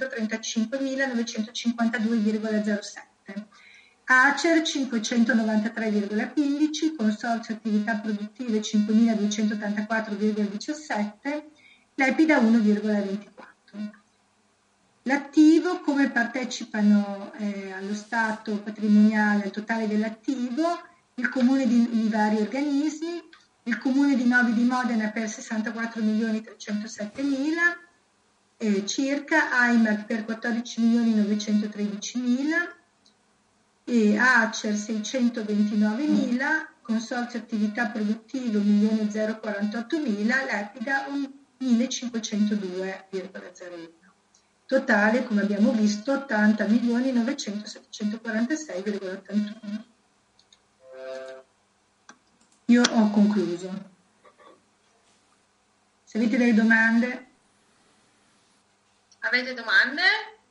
cinquecentotrentacinquemilanovecentocinquantadue virgola zero sette. Acer cinquecentonovantatré virgola quindici, Consorzio Attività Produttive cinquemiladuecentottantaquattro virgola diciassette, Lepida uno virgola ventiquattro. L'attivo, come partecipano eh, allo stato patrimoniale al totale dell'attivo, il Comune di, di vari organismi, il Comune di Novi di Modena per sessantaquattro milioni trecentosettemila eh, circa, A I M A C per quattordici milioni novecentotredicimila, e Acer seicentoventinovemila, Consorzio Attività Produttive un milione zero quarantottomila, Lepida millecinquecentodue virgola zero uno. Totale, come abbiamo visto, ottanta milioni novecentosettecentoquarantasei virgola ottantuno. Io ho concluso. Se avete delle domande. Avete domande?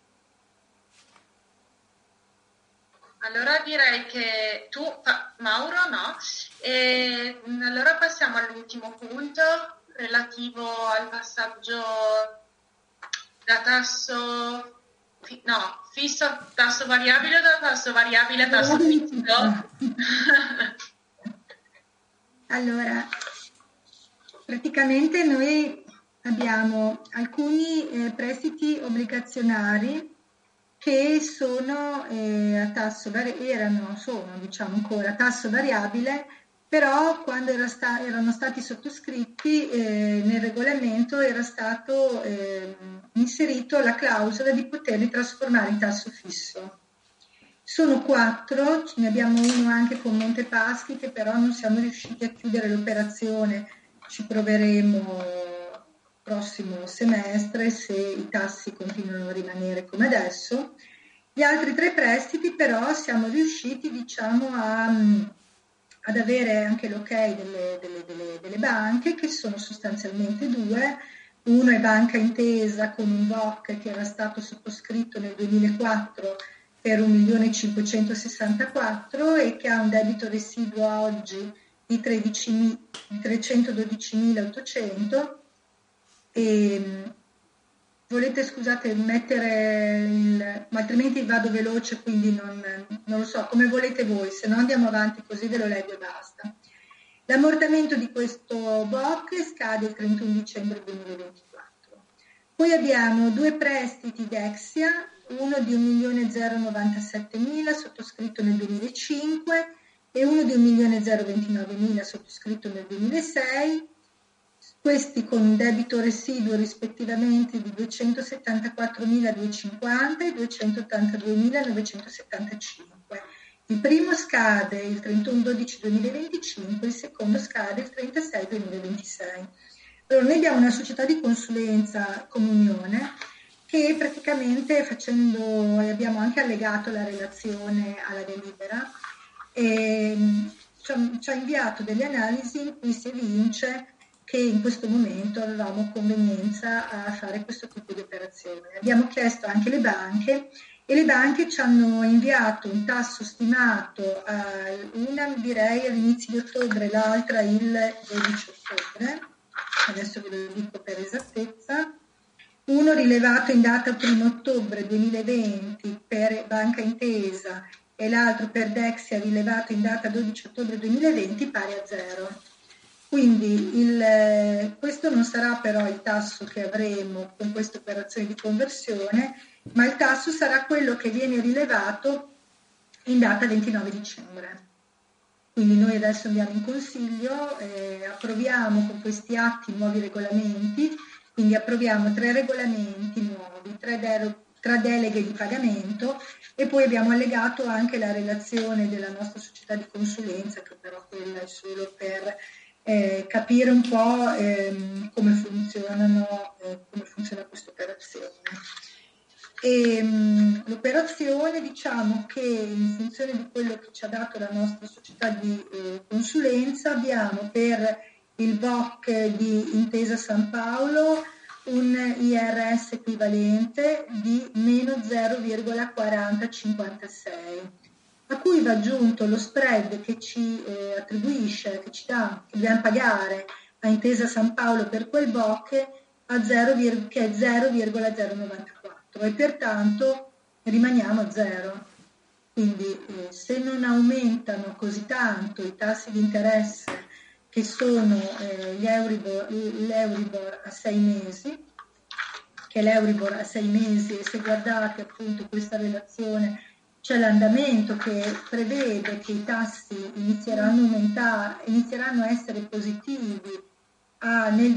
Allora direi che tu, Mauro, no? E allora passiamo all'ultimo punto relativo al passaggio da tasso fi- no, fisso a tasso variabile o da tasso variabile a tasso fisso? Allora, praticamente noi abbiamo alcuni eh, prestiti obbligazionari che sono eh, a tasso vari- erano, sono diciamo ancora a tasso variabile, però quando era sta- erano stati sottoscritti eh, nel regolamento era stato eh, inserito la clausola di poterli trasformare in tasso fisso. Sono quattro, ce ne abbiamo uno anche con Montepaschi che però non siamo riusciti a chiudere l'operazione, ci proveremo prossimo semestre se i tassi continuano a rimanere come adesso. Gli altri tre prestiti però siamo riusciti diciamo a, ad avere anche l'ok delle, delle, delle, delle banche, che sono sostanzialmente due. Uno è Banca Intesa con un B O C che era stato sottoscritto nel duemilaquattro per un milione cinquecentosessantaquattro e che ha un debito residuo oggi di trecentododicimilaottocento. E volete, scusate, mettere il... ma altrimenti vado veloce, quindi non, non lo so, come volete voi, se no andiamo avanti così ve lo leggo e basta. L'ammortamento di questo B O C scade il trentuno dicembre duemilaventiquattro. Poi abbiamo due prestiti Dexia, uno di un milione zero novantasettemila sottoscritto nel duemilacinque e uno di un milione zero ventinovemila sottoscritto nel duemilasei. Questi con un debito residuo rispettivamente di duecentosettantaquattromiladuecentocinquanta e duecentottantaduemilanovecentosessantacinque. Il primo scade il trentuno dicembre duemilaventicinque, il secondo scade il trentasei duemilaventisei. Allora, noi abbiamo una società di consulenza Comunione che praticamente facendo, abbiamo anche allegato la relazione alla delibera, e ci ha, ci ha inviato delle analisi in cui si evince che in questo momento avevamo convenienza a fare questo tipo di operazione. Abbiamo chiesto anche le banche e le banche ci hanno inviato un tasso stimato, eh, una direi all'inizio di ottobre, l'altra il dodici ottobre, adesso ve lo dico per esattezza, uno rilevato in data primo ottobre duemilaventi per Banca Intesa e l'altro per Dexia rilevato in data dodici ottobre duemilaventi pari a zero. Quindi il, questo non sarà però il tasso che avremo con questa operazione di conversione, ma il tasso sarà quello che viene rilevato in data ventinove dicembre. Quindi noi adesso andiamo in consiglio, eh, approviamo con questi atti nuovi regolamenti, quindi approviamo tre regolamenti nuovi, tre, de- tre deleghe di pagamento e poi abbiamo allegato anche la relazione della nostra società di consulenza, che però quella è solo per Eh, capire un po' ehm, come funzionano, eh, come funziona questa operazione. E, mh, l'operazione, diciamo che in funzione di quello che ci ha dato la nostra società di eh, consulenza, abbiamo per il B O C di Intesa San Paolo un I R S equivalente di meno zero virgola quaranta cinquantasei. A cui va aggiunto lo spread che ci eh, attribuisce, che ci dà, che dobbiamo pagare a Intesa San Paolo per quel B O C a zero, che è zero virgola zero novantaquattro e pertanto rimaniamo a zero. Quindi eh, se non aumentano così tanto i tassi di interesse che sono eh, gli Euribor, l'Euribor a sei mesi, che è l'Euribor a sei mesi, e se guardate appunto questa relazione c'è l'andamento che prevede che i tassi inizieranno a aumentare, inizieranno a essere positivi a, nel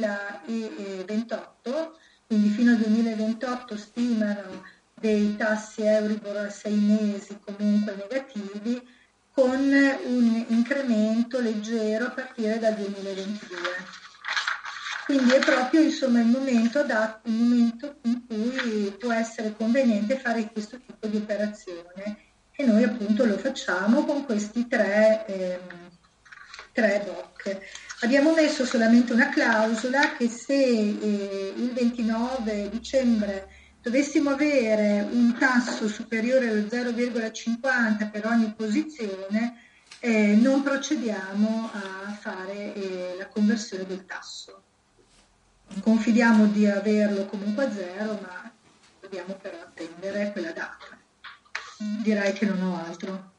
duemilaventotto, quindi fino al duemilaventotto stimano dei tassi Euribor a sei mesi comunque negativi, con un incremento leggero a partire dal duemilaventidue. Quindi è proprio insomma, il momento adatto, il momento in cui può essere conveniente fare questo tipo di operazione, e noi appunto lo facciamo con questi tre, ehm, tre B O C. Abbiamo messo solamente una clausola che se eh, il ventinove dicembre dovessimo avere un tasso superiore allo zero virgola cinquanta per ogni posizione, eh, non procediamo a fare eh, la conversione del tasso. Confidiamo di averlo comunque a zero, ma dobbiamo però attendere quella data. Direi che non ho altro.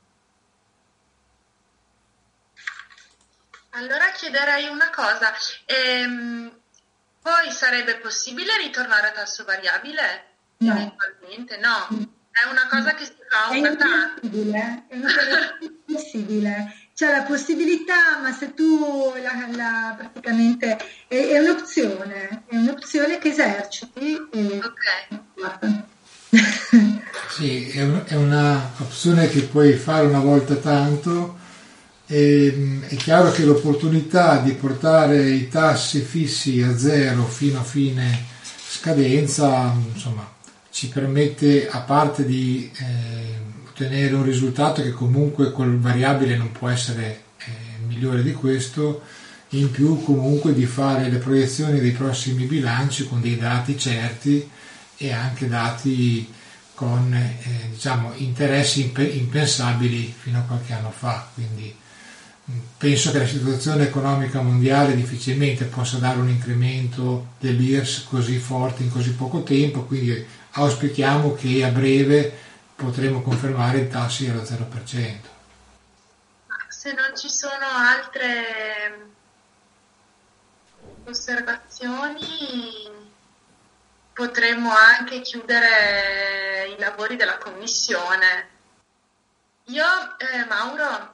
Allora chiederei una cosa, ehm, poi sarebbe possibile ritornare a tasso variabile? No. Eventualmente? No, è una cosa che si fa È una tanto. impossibile, è impossibile. C'è la possibilità, ma se tu la, la- praticamente è, è un'opzione, è un'opzione che eserciti e Ok. Sì, è, un- è una opzione che puoi fare una volta tanto. E, è chiaro che l'opportunità di portare i tassi fissi a zero fino a fine scadenza, insomma, ci permette, a parte di eh, ottenere un risultato che comunque col variabile non può essere eh, migliore di questo, in più comunque di fare le proiezioni dei prossimi bilanci con dei dati certi e anche dati con eh, diciamo, interessi impe- impensabili fino a qualche anno fa. Quindi mh, penso che la situazione economica mondiale difficilmente possa dare un incremento dell'I R S così forte in così poco tempo, quindi auspichiamo che a breve potremo confermare i tassi allo zero per cento. Se non ci sono altre osservazioni, potremmo anche chiudere i lavori della commissione. Io, eh, Mauro,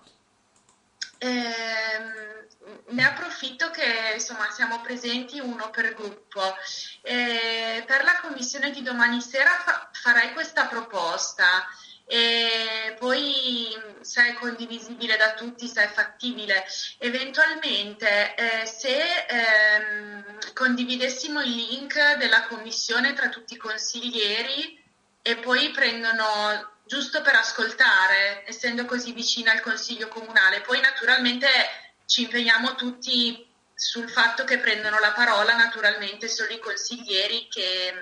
ehm, ne approfitto che insomma siamo presenti uno per gruppo. Eh, per la commissione di domani sera fa- farei questa proposta e poi se è condivisibile da tutti, se è fattibile, eventualmente eh, se ehm, condividessimo il link della commissione tra tutti i consiglieri e poi prendono giusto per ascoltare, essendo così vicina al Consiglio Comunale. Poi naturalmente ci impegniamo tutti sul fatto che prendono la parola naturalmente solo i consiglieri che,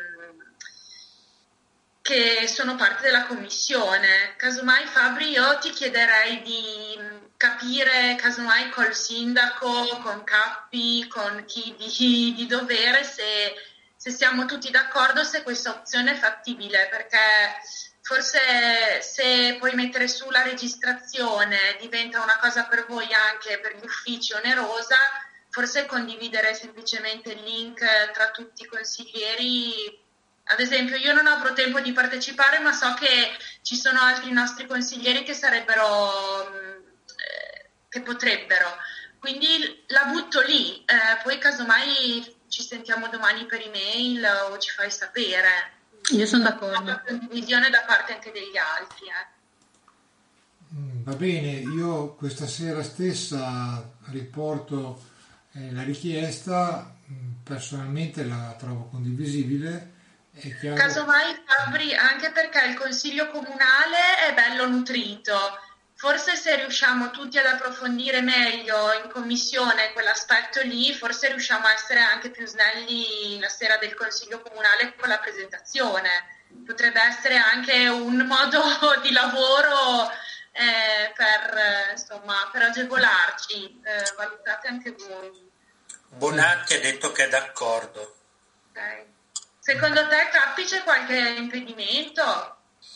che sono parte della commissione. Casomai Fabri, io ti chiederei di capire, casomai col sindaco, con Cappi, con chi di, di dovere, se, se siamo tutti d'accordo, se questa opzione è fattibile, perché forse se puoi mettere su la registrazione diventa una cosa per voi anche per gli uffici onerosa, forse condividere semplicemente il link tra tutti i consiglieri. Ad esempio, io non avrò tempo di partecipare, ma so che ci sono altri nostri consiglieri che sarebbero, eh, che potrebbero. Quindi la butto lì, eh, poi casomai ci sentiamo domani per email o ci fai sapere. Io sono d'accordo. Una condivisione da parte anche degli altri. Eh. Va bene, io questa sera stessa riporto eh, la richiesta, personalmente la trovo condivisibile. È chiaro... Casomai Fabri, anche perché il Consiglio Comunale è bello nutrito, forse se riusciamo tutti ad approfondire meglio in commissione quell'aspetto lì, forse riusciamo a essere anche più snelli la sera del Consiglio Comunale con la presentazione. Potrebbe essere anche un modo di lavoro eh, per, eh, insomma, per agevolarci, eh, valutate anche voi. Bonatti ha detto che è d'accordo. Okay. Secondo te, Cappi, c'è qualche impedimento?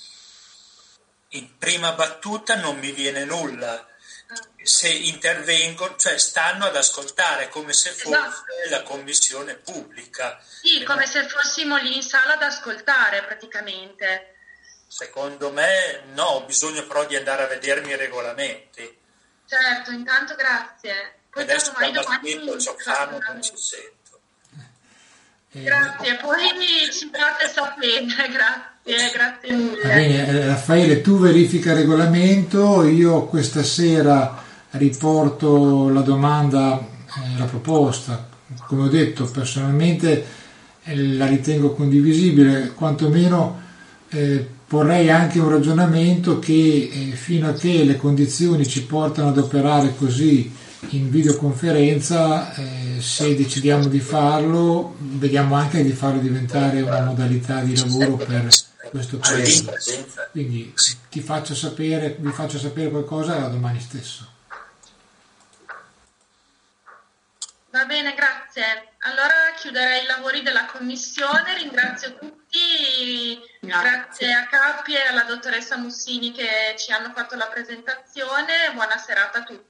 In prima battuta non mi viene nulla. Se intervengono, cioè stanno ad ascoltare come se fosse Esatto. la commissione pubblica. Sì, come se fossimo lì in sala ad ascoltare praticamente. Secondo me no, ho bisogno però di andare a vedermi i regolamenti. Certo, intanto grazie. Poi Adesso casomai da domani scritto c'ho fame, non ci sento. Grazie, poi ci fate sapere, grazie, grazie mille. Va bene, Raffaele, tu verifica il regolamento, io questa sera riporto la domanda, eh, la proposta. Come ho detto, personalmente eh, la ritengo condivisibile, quantomeno eh, porrei anche un ragionamento che eh, fino a che le condizioni ci portano ad operare così in videoconferenza, eh, se decidiamo di farlo, vediamo anche di farlo diventare una modalità di lavoro per questo periodo. Quindi ti faccio sapere, vi faccio sapere qualcosa domani stesso. Va bene, grazie. allora chiuderei i lavori della commissione, ringrazio tutti, Grazie. grazie a Cappi e alla dottoressa Mussini che ci hanno fatto la presentazione, buona serata a tutti.